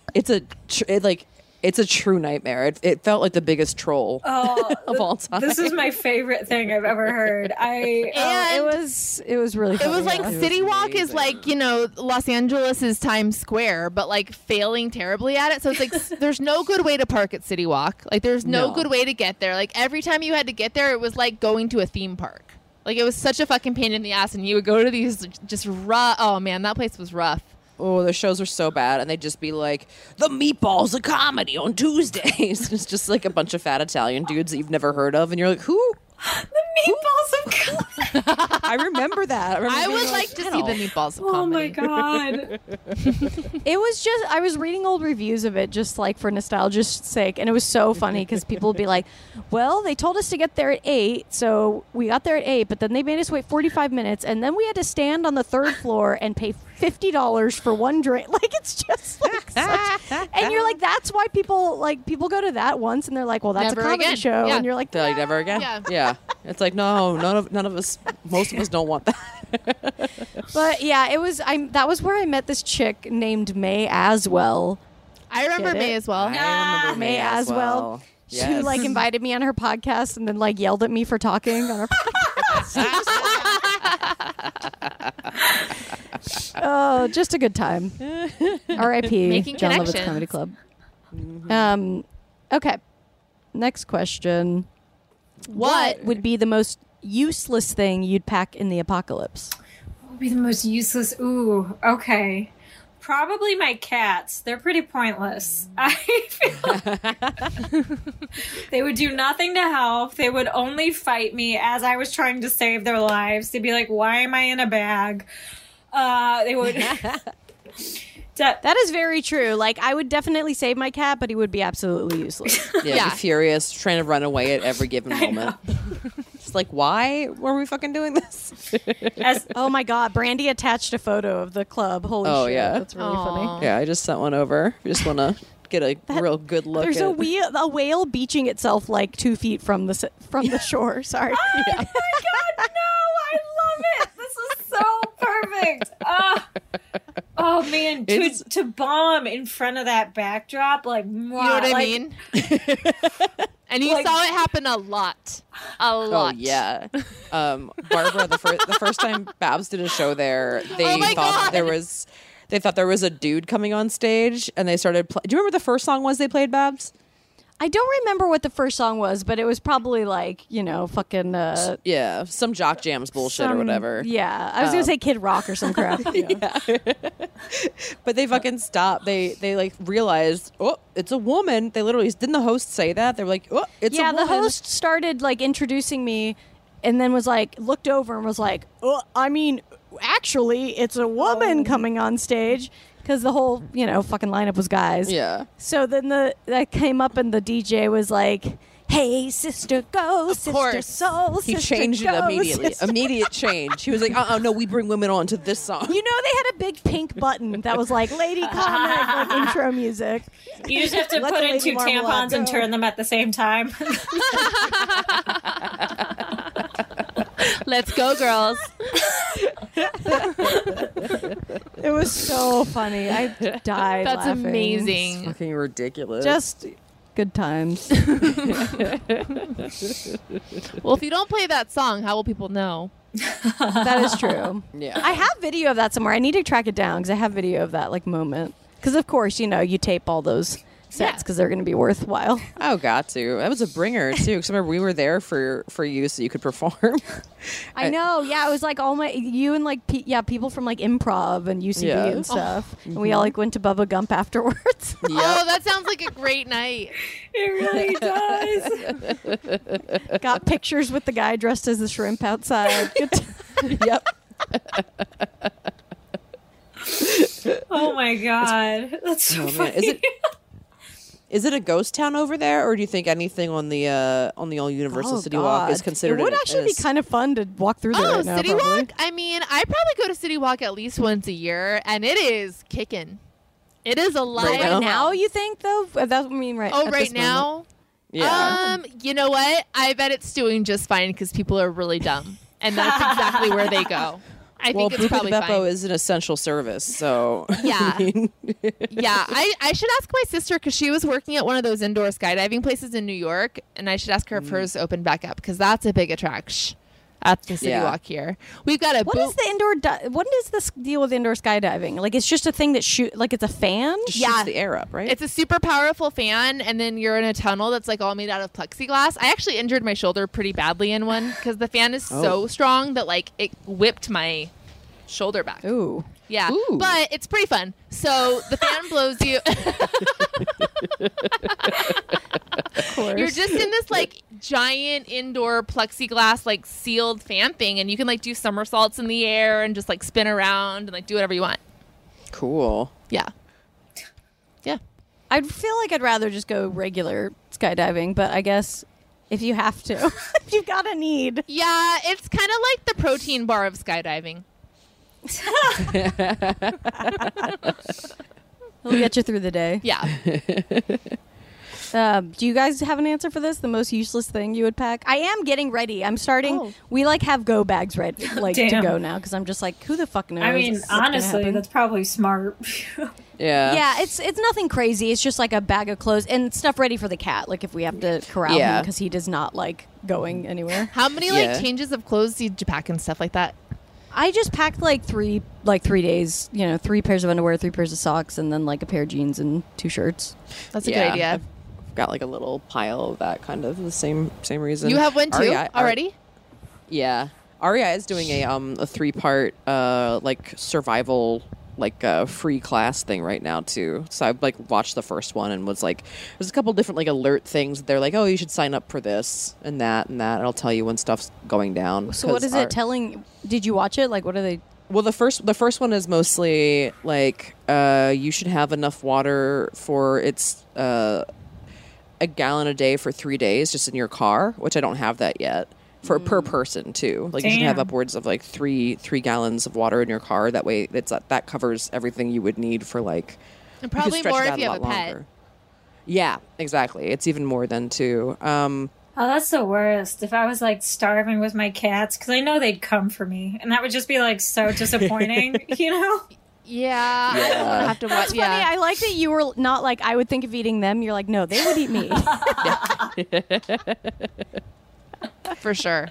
a true nightmare. It felt like the biggest troll of all time. This is my favorite thing I've ever heard. It was really It funny. was like was City Walk is amazing. like, you know, Los Angeles' Times Square, but like failing terribly at it. So it's like there's no good way to park at City Walk. Like there's no good way to get there. Like every time you had to get there, it was like going to a theme park. Like it was such a fucking pain in the ass, and you would go to these just rough. Oh man, that place was rough. Oh, the shows were so bad, and they'd just be like, "The Meatballs of Comedy on Tuesdays." It's just like a bunch of fat Italian dudes that you've never heard of, and you're like, "Who?" The meatballs of God. I remember that. I being would like to see the Meatballs of Oh my Comedy. God. It was just, I was reading old reviews of it just like for nostalgia's sake, and it was so funny because people would be like, well, they told us to get there at 8, so we got there at 8, but then they made us wait 45 minutes, and then we had to stand on the 3rd floor and pay $50 for one drink. Like, it's just like such, and you're like, that's why people go to that once, and they're like, well, that's Never a comedy again. show, Yeah. and you're like, They're like, never again. Yeah. It's like, no, none of us, most of us don't want that. but yeah, it was, that was where I met this chick named May Aswell. I remember Get it? May as well. I remember May Aswell. She Yes. like invited me on her podcast and then like yelled at me for talking on her podcast. Oh, just a good time. R.I.P. Making John Lovitz connections. Comedy Club. Okay. Next question. What would be the most useless thing you'd pack in the apocalypse? What would be the most useless? Ooh, okay. Probably my cats. They're pretty pointless. I feel they would do nothing to help. They would only fight me as I was trying to save their lives. They'd be like, why am I in a bag? They would... That is very true. Like, I would definitely save my cat, but he would be absolutely useless. Yeah, be furious, trying to run away at every given moment. It's like, why were we fucking doing this? Oh my God. Brandy attached a photo of the club. Holy Oh, shit. yeah. That's really funny. Yeah, I just sent one over. I just want to get a real good look There's at a it. whale beaching itself like 2 feet from the shore. Sorry. Oh my God, no! I love it. This is so perfect. Oh man, to bomb in front of that backdrop, like, You know what I mean? And you saw it happen a lot. A lot. Oh yeah, Barbara. The first time Babs did a show there, they Oh my thought God. they thought there was a dude coming on stage, and they started. Do you remember the first song was they played, Babs? I don't remember what the first song was, but it was probably like, fucking. Yeah, some Jock Jams bullshit or whatever. Yeah, I was gonna say Kid Rock or some crap. Yeah. But they fucking stopped. They like realized, oh, it's a woman. They literally didn't the host say that? They were like, oh, it's a woman. The host started like introducing me, and then was like looked over and was like, oh, I mean, actually, it's a woman coming on stage. Because the whole, fucking lineup was guys. Yeah. So then that came up and the DJ was like, hey, sister, go, sister, course. soul, He sister, changed go, it immediately. sister. Immediate change. He was like, no, we bring women on to this song. They had a big pink button that was like, lady comic, like intro music. You just have to Let put the in Lady 2 Marmalade tampons and go. turn them at the same time. Let's go, girls. It was so funny. I died That's laughing. amazing. Fucking ridiculous. Just good times. Well, if you don't play that song, how will people know? That is true. yeah. I have video of that somewhere. I need to track it down because I have video of that like moment. Because of course, you tape all those sets because they're going to be worthwhile. Oh, got to. That was a bringer too. Because remember, we were there for you, so you could perform. I know. Yeah, it was like all you and like people from like improv and UCB Yeah. and stuff. And we all like went to Bubba Gump afterwards. Oh, that sounds like a great night. It really does. Got pictures with the guy dressed as the shrimp outside. Good Yep. Oh my god, that's so Oh, man. funny. Is it a ghost town over there, or do you think anything on the old Universal City Walk is considered? It would actually be kind of fun to walk through there Oh, right now. City probably. Walk? I mean, I probably go to City Walk at least once a year, and it is kicking. It is alive. Right now, you think though? That's what I mean, right? Oh, at right this moment. now? Yeah. You know what? I bet it's doing just fine because people are really dumb. And that's exactly where they go. I think it's Buca probably di Beppo fine. is an essential service, so Yeah. I mean, Yeah, I should ask my sister because she was working at one of those indoor skydiving places in New York, and I should ask her if hers opened back up because that's a big attraction at the City Yeah. Walk here. We've got a What is the indoor? What is this deal with indoor skydiving? Like, it's just a thing that like it's a fan. just Yeah. shoots the air up, right? It's a super powerful fan, and then you're in a tunnel that's like all made out of plexiglass. I actually injured my shoulder pretty badly in one because the fan is so strong that like it whipped my shoulder back. Ooh. Yeah, Ooh. but it's pretty fun. So the fan blows you. Of course. You're just in this like giant indoor plexiglass like sealed fan thing, and you can like do somersaults in the air and just like spin around and like do whatever you want. cool. Yeah. Yeah. I feel like I'd rather just go regular skydiving, but I guess if you have to, if you've got a need. Yeah, it's kind of like the protein bar of skydiving. It'll get you through the day. Yeah. Do you guys have an answer for this? The most useless thing you would pack? I am getting ready. I'm starting. Oh. We like have go bags ready, like to Damn. go now because I'm just like, who the fuck knows? I mean, what's gonna honestly, happen? that's probably smart. Yeah. Yeah, it's nothing crazy. It's just like a bag of clothes and stuff ready for the cat. Like if we have to corral him Yeah. because he does not like going anywhere. How many like Yeah. changes of clothes did you pack and stuff like that? I just packed like 3 days. 3 pairs of underwear, 3 pairs of socks, and then like a pair of jeans and 2 shirts. That's a Yeah. good idea. I've got like a little pile of that kind of the same reason. You have one too already? Yeah. REI is doing a 3-part like survival free class thing right now too. So I like watched the first one and was like, there's a couple different like alert things. They're like, oh, you should sign up for this and that and that. And I'll tell you when stuff's going down. So what 'Cause is it telling? Did you watch it? Like what are they? Well, the first one is mostly like you should have enough water for a gallon a day for 3 days just in your car, which I don't have that yet. For per person too, like you should have Damn. upwards of like three gallons of water in your car. That way, that covers everything you would need for like. And you could probably stretch more it if out you a have a lot pet. longer. Yeah, exactly. It's even more than 2. Oh, that's the worst. If I was like starving with my cats, because I know they'd come for me, and that would just be like so disappointing, you know? Yeah, I don't have to watch. Funny, I like that you were not like, I would think of eating them. You're like, no, they would eat me. For sure.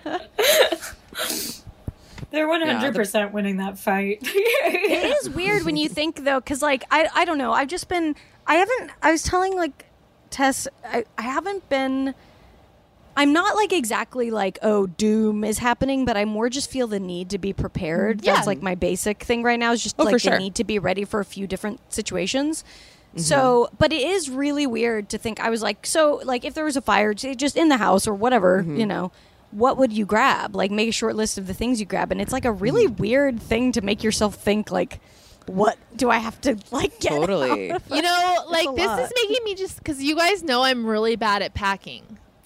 They're 100% winning that fight. It is weird when you think, though, because, like, I don't know. I've just been, I was telling, like, Tess, I haven't been, I'm not, like, exactly like, oh, doom is happening, but I more just feel the need to be prepared. Yeah. That's, like, my basic thing right now is just, for like, sure. the need to be ready for a few different situations. So, but it is really weird to think, I was like, so, like, if there was a fire just in the house or whatever, you know, what would you grab? Like, make a short list of the things you grab. And it's like a really weird thing to make yourself think, like, what do I have to, like, get Totally. out? You know, like a this lot. is making me just because you guys know I'm really bad at packing.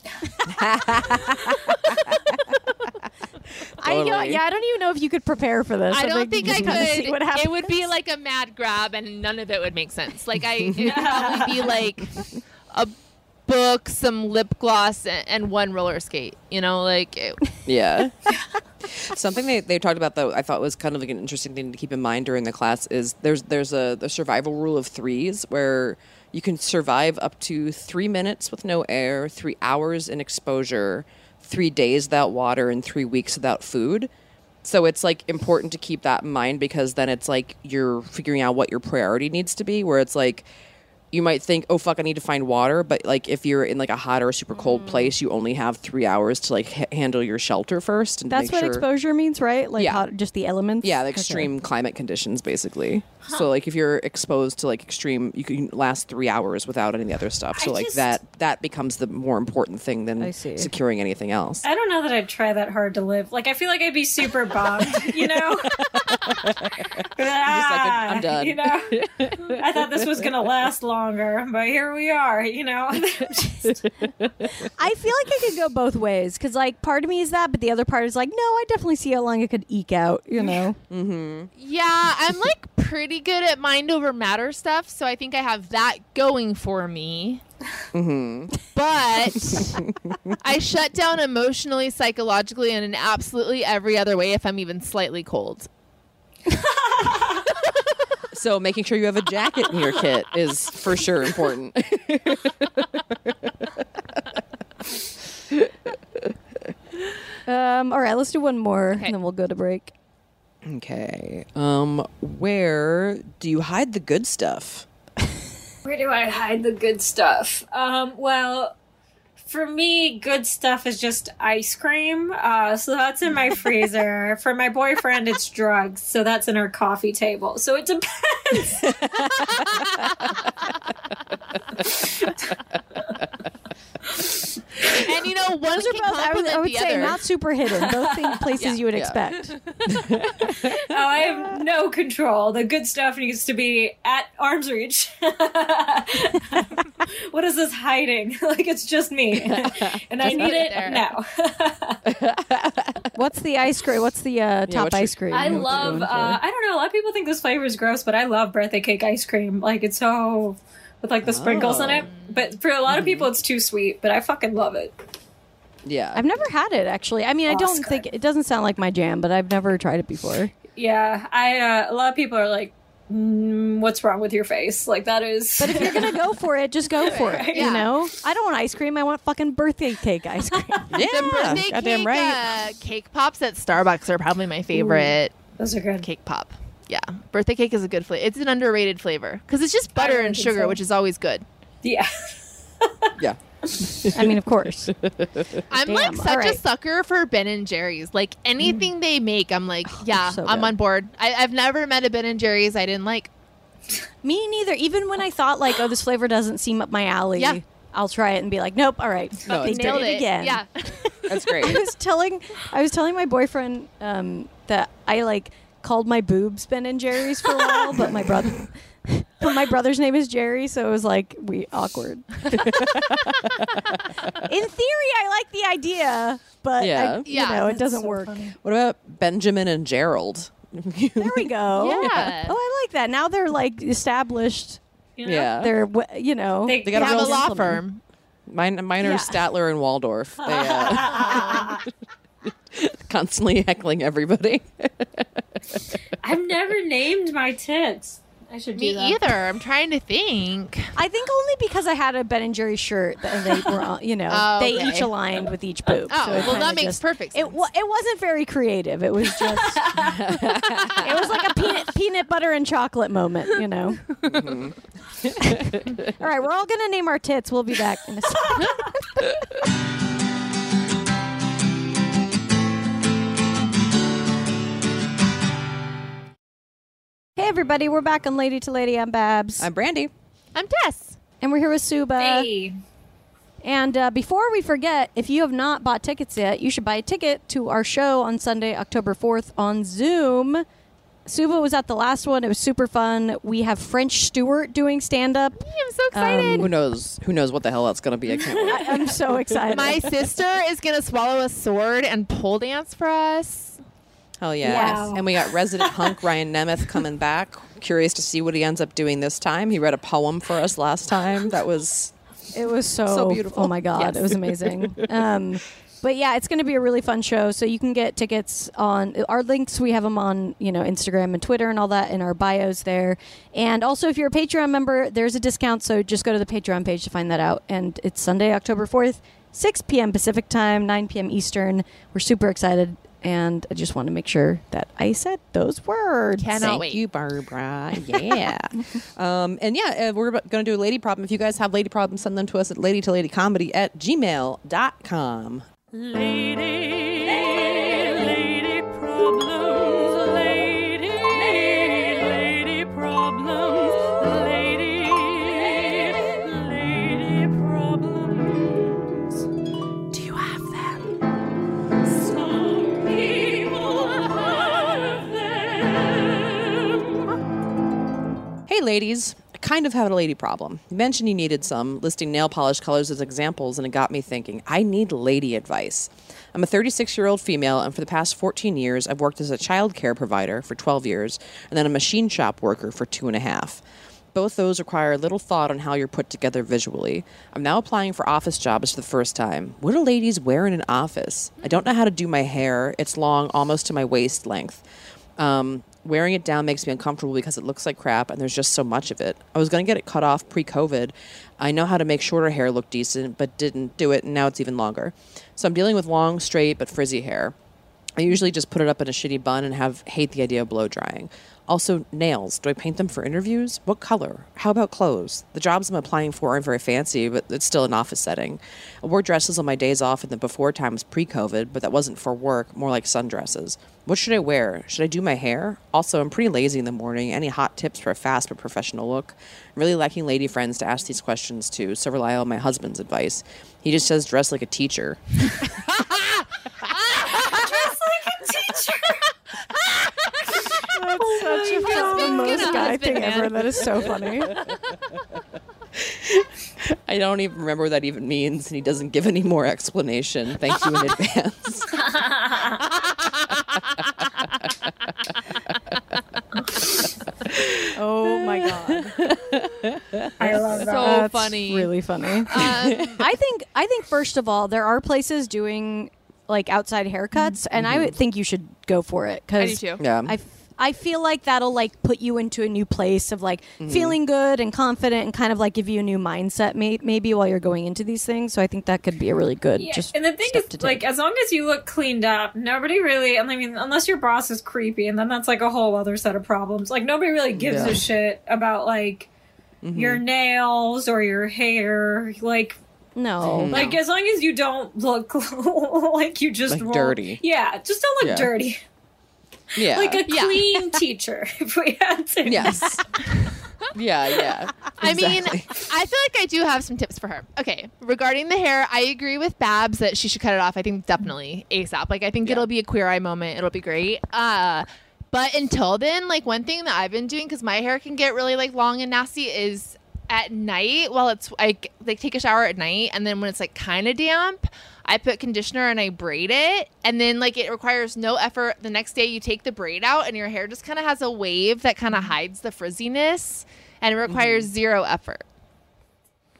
Totally. I don't even know if you could prepare for this. I don't think I just kinda see what could. happens. It would be like a mad grab, and none of it would make sense. Like it would probably be like a book, some lip gloss, and one roller skate. You know, like Yeah. Something they talked about, though, I thought was kind of like an interesting thing to keep in mind during the class is there's the survival rule of threes where you can survive up to 3 minutes with no air, 3 hours in exposure, 3 days without water, and 3 weeks without food. So it's like important to keep that in mind because then it's like you're figuring out what your priority needs to be, where it's like you might think, oh, fuck, I need to find water. But, like, if you're in, like, a hot or a super cold place, you only have 3 hours to, like, handle your shelter first. And That's make what sure. exposure means, right? Like, Yeah. just the elements? Yeah, the Okay. extreme climate conditions, basically. So, like, if you're exposed to, like, extreme, you can last 3 hours without any of the other stuff. So, like, that becomes the more important thing I than see. securing anything else. I don't know that I'd try that hard to live. Like, I feel like I'd be super bummed, you know? I'm done. You know? I thought this was going to last longer, but here we are, you know? I feel like I could go both ways because, like, part of me is that, but the other part is like, no, I definitely see how long I could eke out, you know? yeah, I'm like pretty good at mind over matter stuff, so I think I have that going for me. But I shut down emotionally, psychologically, and in absolutely every other way if I'm even slightly cold. So making sure you have a jacket in your kit is for sure important. All right, let's do one more, Okay. and then we'll go to break. Okay. Where do you hide the good stuff? Where do I hide the good stuff? Well, for me, good stuff is just ice cream. So that's in my freezer. For my boyfriend, it's drugs. So that's in our coffee table. So it depends. And you know, one Those are can both, I complement would the say, other. not super hidden. Both things, places you would expect. Oh, I have no control. The good stuff needs to be at arm's reach. What is this hiding? Like, it's just me. And I need it there. now. What's the ice cream? What's the top what's your- ice cream? I What we're love, going for? I don't know, a lot of people think this flavor is gross, but I love birthday cake ice cream. Like, it's so, with like the sprinkles in it. But for a lot of people, it's too sweet, but I fucking love it. Yeah. I've never had it, actually. I mean, I don't Oscar. think, it doesn't sound like my jam, but I've never tried it before. Yeah, a lot of people are like, what's wrong with your face? Like, that is. But if you're going to go for it, just go for it, you Yeah. know? I don't want ice cream. I want fucking birthday cake ice cream. Yeah. The birthday Goddamn cake, right. cake pops at Starbucks are probably my favorite Those are good. cake pop. Yeah, birthday cake is a good flavor. It's an underrated flavor because it's just butter really and think sugar, so. which is always good. Yeah. Yeah. I mean, of course. I'm Damn, like such all a right. sucker for Ben and Jerry's. Like anything they make, I'm like, yeah, so I'm good. on board. I've never met a Ben and Jerry's I didn't like. Me neither. Even when I thought, like, oh, this flavor doesn't seem up my alley, Yeah. I'll try it and be like, nope, all right. No, they it's did Nailed it again. Yeah. That's I great. was telling my boyfriend that I like called my boobs Ben and Jerry's for a while, but my brother's name is Jerry, so it was like awkward. In theory, I like the idea, but Yeah. Yeah, it doesn't work. What about Benjamin and Gerald? There we go. Yeah. Oh, I like that. Now they're like established. You know? Yeah. They're they They got They a have real a law gentleman. firm. Mine are Yeah. Statler and Waldorf. They constantly heckling everybody. I I've never named my tits. I should do Me that. either. I'm trying to think. I think only because I had a Ben and Jerry shirt that they were, Oh, they okay. each aligned with each boob. Oh, So it well, that kinda makes just- perfect sense. It wasn't very creative. It was just, it was like a peanut butter and chocolate moment, All right, we're all gonna name our tits. We'll be back in a second. Hey everybody, we're back on Lady to Lady. I'm Babs, I'm Brandy. I'm Tess. and we're here with Suba. Hey. And before we forget, if you have not bought tickets yet, you should buy a ticket to our show on Sunday, October 4th on Zoom. Suba was at the last one. It was super fun. We have French Stewart doing stand-up. I'm so excited. Who knows what the hell that's going to be? I can't wait. I'm so excited. My sister is going to swallow a sword and pole dance for us. Hell yeah. Wow. And we got resident hunk Ryan Nemeth coming back. Curious to see what he ends up doing this time. He read a poem for us last time. That was... It was So beautiful. Oh my God. Yes. It was amazing. But yeah, it's going to be a really fun show. So you can get tickets on our links. We have them on, Instagram and Twitter and all that in our bios there. And also, if you're a Patreon member, there's a discount. So just go to the Patreon page to find that out. And it's Sunday, October 4th, 6 p.m. Pacific time, 9 p.m. Eastern. We're super excited. And I just want to make sure that I said those words. Cannot Thank wait. you, Barbara. Yeah. We're going to do a lady problem. If you guys have lady problems, send them to us at ladytoladycomedy@gmail.com. Lady problems, lady problems, lady problems. Do you have them? Some people have them. Hey, ladies. I kind of have a lady problem. You mentioned you needed some, listing nail polish colors as examples, and it got me thinking, I need lady advice. I'm a 36-year-old female, and for the past 14 years, I've worked as a child care provider for 12 years, and then a machine shop worker for 2.5. Both those require little thought on how you're put together visually. I'm now applying for office jobs for the first time. What do ladies wear in an office? I don't know how to do my hair. It's long, almost to my waist length. Wearing it down makes me uncomfortable because it looks like crap and there's just so much of it. I was going to get it cut off pre-COVID. I know how to make shorter hair look decent, but didn't do it, and now it's even longer. So I'm dealing with long, straight, but frizzy hair. I usually just put it up in a shitty bun and hate the idea of blow drying. Also, nails. Do I paint them for interviews? What color? How about clothes? The jobs I'm applying for aren't very fancy, but it's still an office setting. I wore dresses on my days off in the before times pre-COVID, but that wasn't for work, more like sundresses. What should I wear? Should I do my hair? Also, I'm pretty lazy in the morning. Any hot tips for a fast but professional look? I'm really lacking lady friends to ask these questions to, so rely on my husband's advice. He just says dress like a teacher. That's such a the most guy thing ever. That is so funny. I don't even remember what that even means, and he doesn't give any more explanation. Thank you in advance. Oh my God. I love that. So That's funny. Really funny. I think first of all, there are places doing like outside haircuts, and I would think you should go for it I do because too. Yeah. I feel like that'll like put you into a new place of like feeling good and confident and kind of like give you a new mindset maybe while you're going into these things. So I think that could be a really good Yeah, just and the thing step is, to take. like, as long as you look cleaned up, nobody really, I mean, unless your boss is creepy, and then that's like a whole other set of problems. Like, nobody really gives a shit about, like, your nails or your hair. Like, no. like as long as you don't look like you just Like roll- dirty. Yeah, just don't look Yeah. dirty. Yeah. Like a clean teacher, if we had to. Yes. Yeah. I mean, Exactly. I feel like I do have some tips for her. Okay, regarding the hair, I agree with Babs that she should cut it off. I think definitely ASAP. Like, I think it'll be a Queer Eye moment. It'll be great. But until then, like, one thing that I've been doing, because my hair can get really like long and nasty, is at night while it's like take a shower at night, and then when it's like kind of damp, I put conditioner and I braid it, and then like it requires no effort. The next day you take the braid out and your hair just kind of has a wave that kind of hides the frizziness, and it requires zero effort.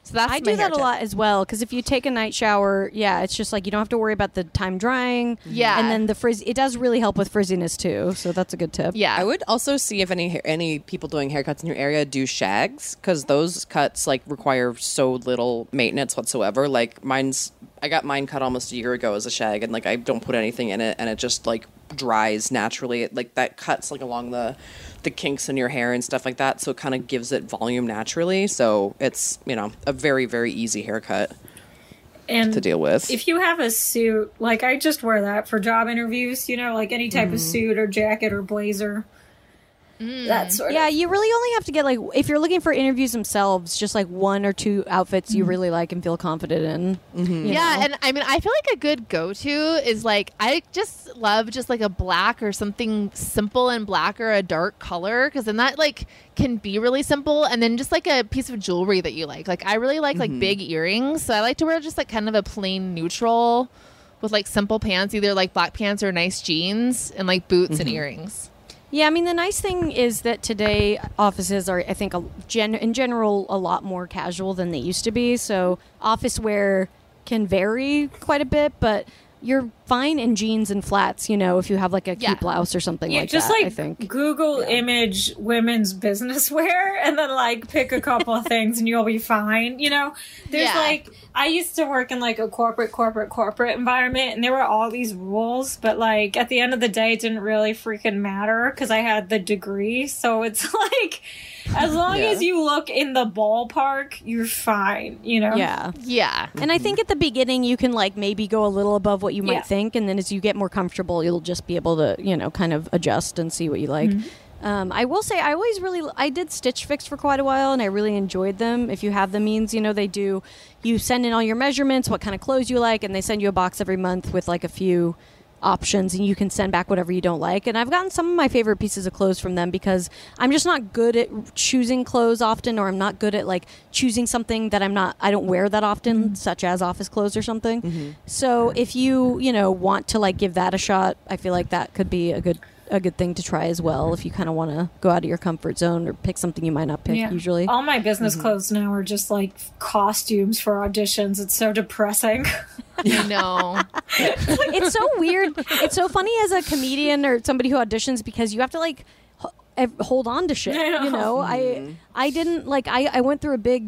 So that's I my do hair that a tip. lot as well, because if you take a night shower, it's just like you don't have to worry about the time drying. Yeah. And then the frizz, it does really help with frizziness too. So that's a good tip. Yeah. I would also see if any people doing haircuts in your area do shags, because those cuts like require so little maintenance whatsoever. Like I got mine cut almost a year ago as a shag, and like I don't put anything in it, and it just like dries naturally. It, like that cuts like along the kinks in your hair and stuff like that, so it kind of gives it volume naturally. So it's a very, very easy haircut And to deal with. if you have a suit, like I just wear that for job interviews, like any type of suit or jacket or blazer. That sort of. Yeah, you really only have to get like, if you're looking for interviews themselves, just like 1 or 2 outfits you really like and feel confident in. you Yeah, know? and I mean, I feel like a good go-to is like I just love just like a black or something simple and black or a dark color, because then that like can be really simple, and then just like a piece of jewelry that you like. Like I really like big earrings, so I like to wear just like kind of a plain neutral with like simple pants, either like black pants or nice jeans, and like boots and earrings. Yeah, I mean, the nice thing is that today offices are, I think, in general, a lot more casual than they used to be. So office wear can vary quite a bit, but you're fine in jeans and flats, if you have like a cute blouse or something Yeah, like just that, like I think. Google image women's business wear and then like pick a couple of things and you'll be fine. There's like, I used to work in like a corporate environment, and there were all these rules, but like at the end of the day, it didn't really freaking matter because I had the degree. So it's like, as long as you look in the ballpark, you're fine, Yeah. Yeah. And I think at the beginning, you can like maybe go a little above what you Yeah. might think. And then as you get more comfortable, you'll just be able to, kind of adjust and see what you like. I will say I did Stitch Fix for quite a while, and I really enjoyed them. If you have the means, you send in all your measurements, what kind of clothes you like, and they send you a box every month with like a few options, and you can send back whatever you don't like. And I've gotten some of my favorite pieces of clothes from them, because I'm just not good at choosing clothes often, or I'm not good at like choosing something that I don't wear that often, such as office clothes or something. So if you want to like give that a shot, I feel like that could be a good thing to try as well, if you kind of want to go out of your comfort zone or pick something you might not pick usually. All my business clothes now are just like costumes for auditions. It's so depressing. I know. It's so weird. It's so funny as a comedian or somebody who auditions, because you have to like hold on to shit. I know. I didn't like. I went through a big,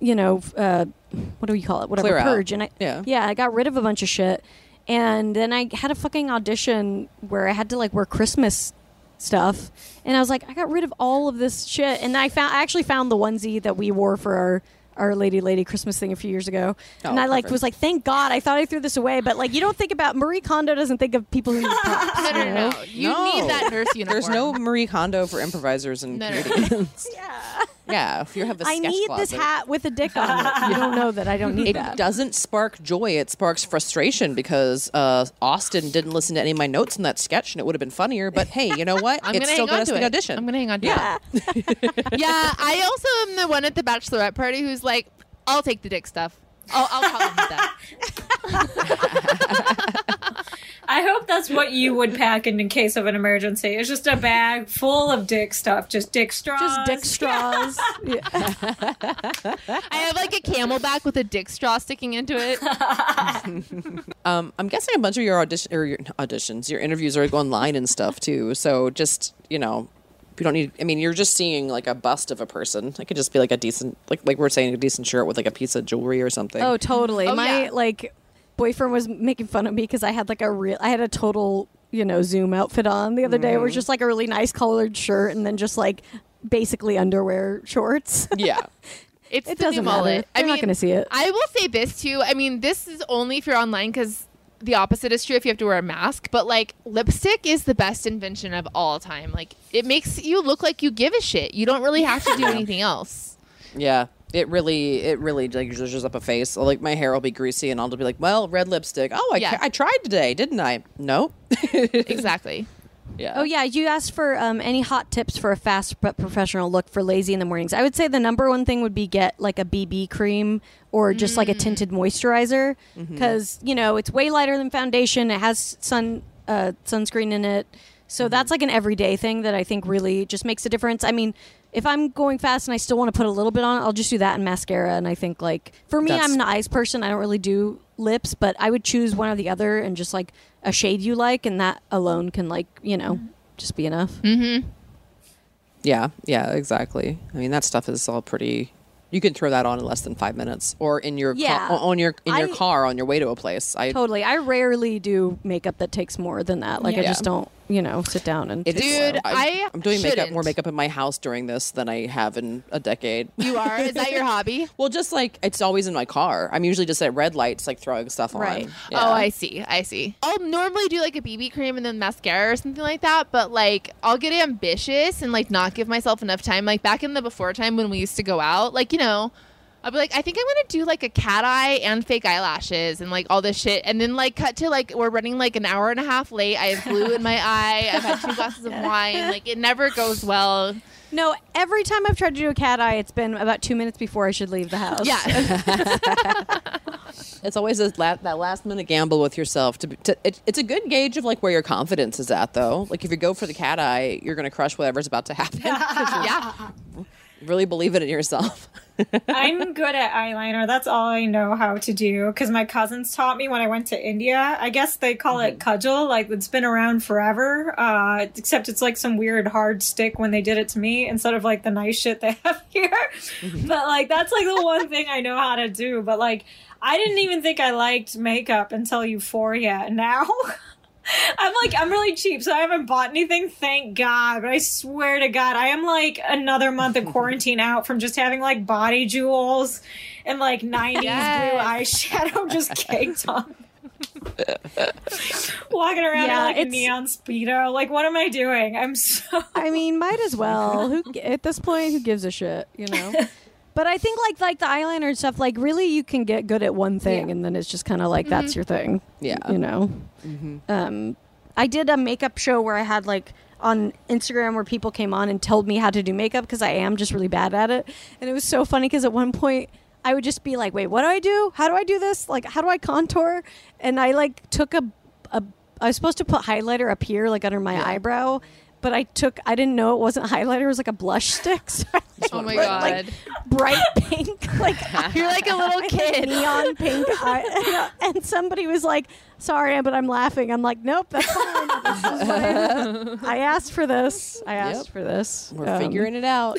what do you call it? Whatever, Clear out. purge, and Yeah. I got rid of a bunch of shit, and then I had a fucking audition where I had to like wear Christmas stuff, and I was like, I got rid of all of this shit, and I actually found the onesie that we wore for our Lady Christmas thing a few years ago. And I like perfect. was like, thank God, I thought I threw this away. But like, you don't think about, Marie Kondo doesn't think of people who use props. No. You No. need that nurse uniform. There's no Marie Kondo for improvisers and No. comedians. Yeah, if you have a I sketch need closet. this hat with a dick on it. You don't know that I don't need It that. doesn't spark joy. It sparks frustration, because Austin didn't listen to any of my notes in that sketch, and it would have been funnier. But hey, you know what? I'm It's gonna still hang on going to to it. audition. I'm gonna hang on to it. Yeah, I also am the one at the bachelorette party who's like, I'll take the dick stuff. I'll tolerate that. I hope that's what you would pack in case of an emergency. It's just a bag full of dick stuff, just dick straws. Just dick straws. I have like a camelback with a dick straw sticking into it. I'm guessing a bunch of your auditions, your interviews are online and stuff too. So just you don't need. I mean, you're just seeing like a bust of a person. It could just be like a decent, like we're saying, a decent shirt with like a piece of jewelry or something. Oh, totally. Oh, My yeah. like boyfriend was making fun of me because I had like I had a total Zoom outfit on the other day. It was just like a really nice colored shirt and then just like basically underwear shorts. Yeah. It's It the doesn't new matter. mullet. They're not gonna see it. I will say this too. I mean, this is only if you're online, because the opposite is true if you have to wear a mask. But like, lipstick is the best invention of all time. Like, it makes you look like you give a shit. You don't really have to do anything else. Yeah. It really like zhuzhes up a face. Like my hair will be greasy and I'll just be like, well, red lipstick. Oh, Yeah. I tried today, didn't I? No. Exactly. Yeah. Oh yeah, you asked for any hot tips for a fast but professional look for lazy in the mornings. I would say the number one thing would be get like a BB cream or just like a tinted moisturizer, because it's way lighter than foundation. It has sunscreen in it, So that's like an everyday thing that I think really just makes a difference. I mean, if I'm going fast and I still want to put a little bit on, I'll just do that in mascara. And I think like for me, I'm an eyes person. I don't really do lips, but I would choose one or the other and just like a shade you like, and that alone can like, you know, just be enough. Mm-hmm. Yeah, exactly. I mean, that stuff is all pretty. You can throw that on in less than 5 minutes, or in your car on your way to a place. Totally. I rarely do makeup that takes more than that. Like I just don't, sit down and. I'm doing more makeup in my house during this than I have in a decade. You are? Is that your hobby? Well, just like it's always in my car. I'm usually just at red lights, like throwing stuff on. Right. Yeah. Oh, I see. I'll normally do like a BB cream and then mascara or something like that, but like I'll get ambitious and like not give myself enough time. Like back in the before time when we used to go out, like I'll be like, I think I'm going to do like a cat eye and fake eyelashes and like all this shit. And then like cut to like, we're running like an hour and a half late. I have glue in my eye. I've had 2 glasses of wine. Like it never goes well. No, every time I've tried to do a cat eye, it's been about 2 minutes before I should leave the house. Yeah. It's always that last minute gamble with yourself. It's a good gauge of like where your confidence is at, though. Like if you go for the cat eye, you're going to crush whatever's about to happen. Yeah. Really believe it in yourself. I'm good at eyeliner. That's all I know how to do because my cousins taught me when I went to India. I guess they call it kajal. Like it's been around forever, except it's like some weird hard stick when they did it to me instead of like the nice shit they have here. But like that's like the one thing I know how to do. But like I didn't even think I liked makeup until Euphoria. Now I'm really cheap, so I haven't bought anything, thank God. But I swear to God, I am like another month of quarantine out from just having like body jewels and like 90s blue eyeshadow just caked on. Walking around in like a neon Speedo. Like, what am I doing? I mean, might as well. At this point, who gives a shit, But I think like the eyeliner and stuff, like really you can get good at one thing and then it's just kind of like that's your thing. Yeah. I did a makeup show where I had like on Instagram where people came on and told me how to do makeup because I am just really bad at it. And it was so funny because at one point I would just be like, wait, what do I do? How do I do this? Like, how do I contour? And I like took I was supposed to put highlighter up here like under my eyebrow. But I didn't know it wasn't highlighter. It was like a blush stick. So oh my God. Like bright pink. Like you're like a little kid. Neon pink. And somebody was like, sorry, but I'm laughing. I'm like, nope, that's fine. I asked for this. We're figuring it out.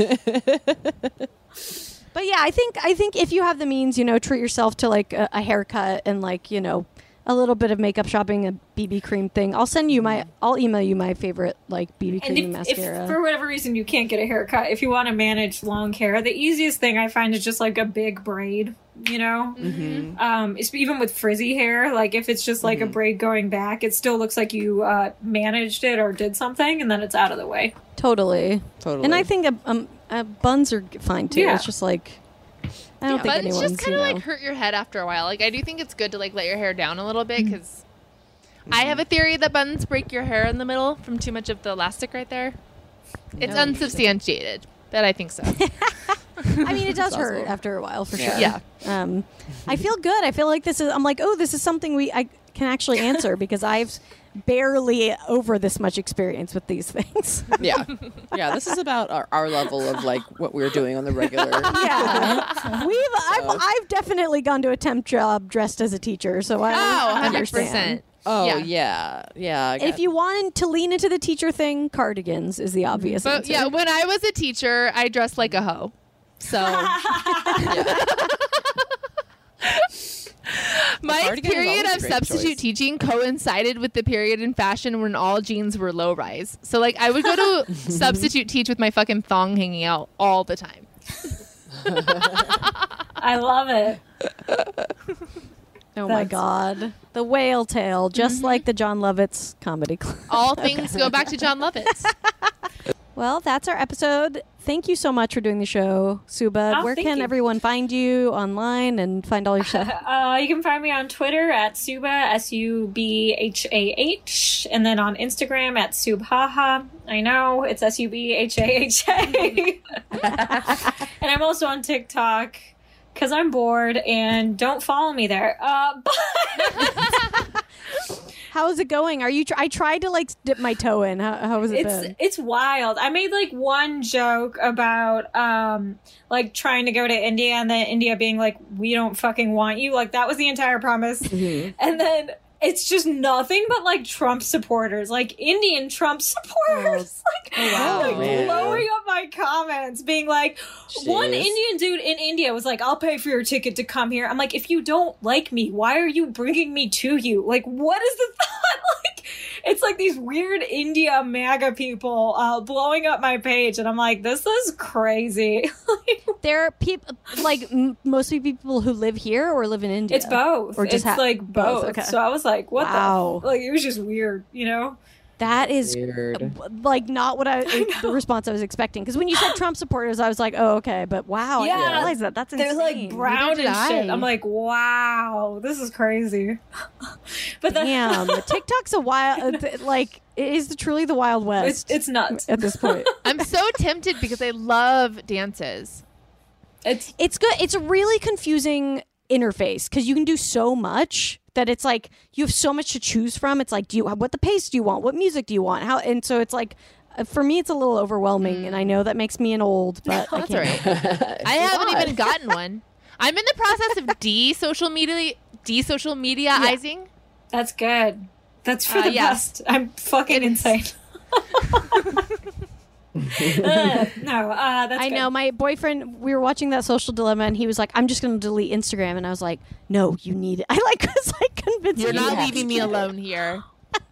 But yeah, I think if you have the means, treat yourself to like a haircut and like, a little bit of makeup shopping, a BB cream thing. I'll email you my favorite like BB cream and mascara. If for whatever reason you can't get a haircut, if you want to manage long hair, the easiest thing I find is just like a big braid. It's even with frizzy hair. Like if it's just like a braid going back, it still looks like you managed it or did something, and then it's out of the way. Totally. And I think buns are fine too. Yeah. It's just like. I don't think anyone's, just kind of like hurt your head after a while. Like I do think it's good to like let your hair down a little bit because I have a theory that buns break your hair in the middle from too much of the elastic right there. It's unsubstantiated, but I think so. I mean, it does hurt after a while for sure. Yeah. I feel good. I feel like this is something I can actually answer because I've barely over this much experience with these things. Yeah. This is about our level of like what we're doing on the regular. I've definitely gone to a temp job dressed as a teacher, so I understand. 100%. Oh yeah. If you wanted to lean into the teacher thing, cardigans is the obvious answer. Yeah, when I was a teacher, I dressed like a hoe. So my period of substitute teaching coincided with the period in fashion when all jeans were low rise. So like I would go to substitute teach with my fucking thong hanging out all the time. I love it. My God. The whale tail, just like the John Lovitz comedy club. All things go back to John Lovitz. Well, that's our episode. Thank you so much for doing the show, Subha. Where can everyone find you online and find all your stuff? You can find me on Twitter at Subha, SUBHAH, and then on Instagram at Subhaha. I know, it's SUBHAHA. And I'm also on TikTok because I'm bored, and don't follow me there. How is it going? Are you? I tried to like dip my toe in. How was it? It's wild. I made like one joke about like trying to go to India and then India being like, we don't fucking want you. Like that was the entire premise. And then it's just nothing but like Trump supporters, like Indian Trump supporters, like blowing up my comments, being like, one Indian dude in India was like, I'll pay for your ticket to come here. I'm like, if you don't like me, why are you bringing me to you? Like, what is the thought? Like, it's like these weird India MAGA people blowing up my page, and I'm like, this is crazy. There are people like mostly people who live here or live in India. It's both. Or just it's like both. Okay. So I was like, what Wow. the? Like, it was just weird, you know? That is like not what the response I was expecting. Because when you said Trump supporters, I was like, oh, okay. But wow, I didn't realize that. That's insane. They're like brown and shit. I'm like, wow, this is crazy. But damn, TikTok's a wild, like, it is truly the Wild West. It's nuts at this point. I'm so tempted because I love dances. It's good. It's a really confusing interface because you can do so much that it's like you have so much to choose from. It's like, what the pace do you want? What music do you want? How? And so it's like, for me, it's a little overwhelming, and I know that makes me an old, but I can't. Right. I haven't even gotten one. I'm in the process of de-social media-izing. That's good. That's for the best. I'm fucking insane. That's I know my boyfriend, we were watching that Social Dilemma and he was like, I'm just going to delete Instagram, and I was like, no, you need it. I was like convinced you're not leaving me alone here.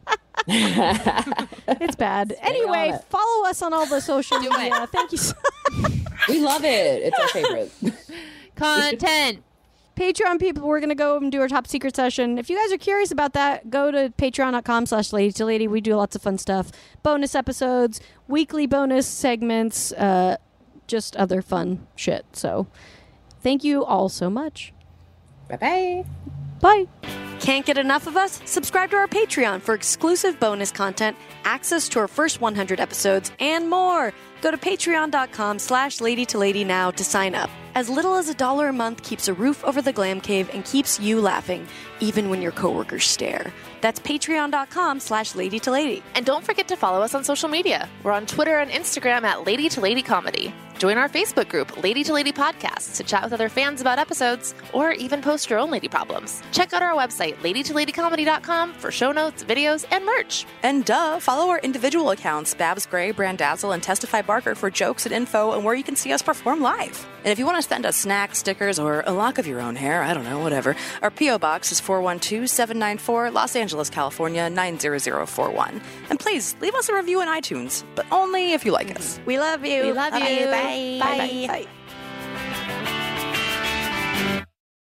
It's bad. Anyway, follow us on all the social media. Thank you so much. We love it. It's our favorite. Content. Patreon people, we're going to go and do our top secret session. If you guys are curious about that, go to patreon.com/lady2lady. We do lots of fun stuff. Bonus episodes, weekly bonus segments, just other fun shit. So thank you all so much. Bye-bye. Bye. Can't get enough of us? Subscribe to our Patreon for exclusive bonus content, access to our first 100 episodes, and more. Go to patreon.com/lady2lady now to sign up. As little as $1 a month keeps a roof over the glam cave and keeps you laughing, even when your coworkers stare. That's patreon.com/lady2lady. And don't forget to follow us on social media. We're on Twitter and Instagram at Lady to Lady Comedy. Join our Facebook group, Lady to Lady Podcasts, to chat with other fans about episodes, or even post your own lady problems. Check out our website, ladytoladycomedy.com, for show notes, videos, and merch. And follow our individual accounts, Babs Gray, Brandazzle, and Testify Barker, for jokes and info and where you can see us perform live. And if you want to send us snacks, stickers, or a lock of your own hair, I don't know, whatever, our P.O. Box is 412-794, Los Angeles, California, 90041. And please, leave us a review on iTunes, but only if you like us. We love you. We love you. Bye. Bye. Bye.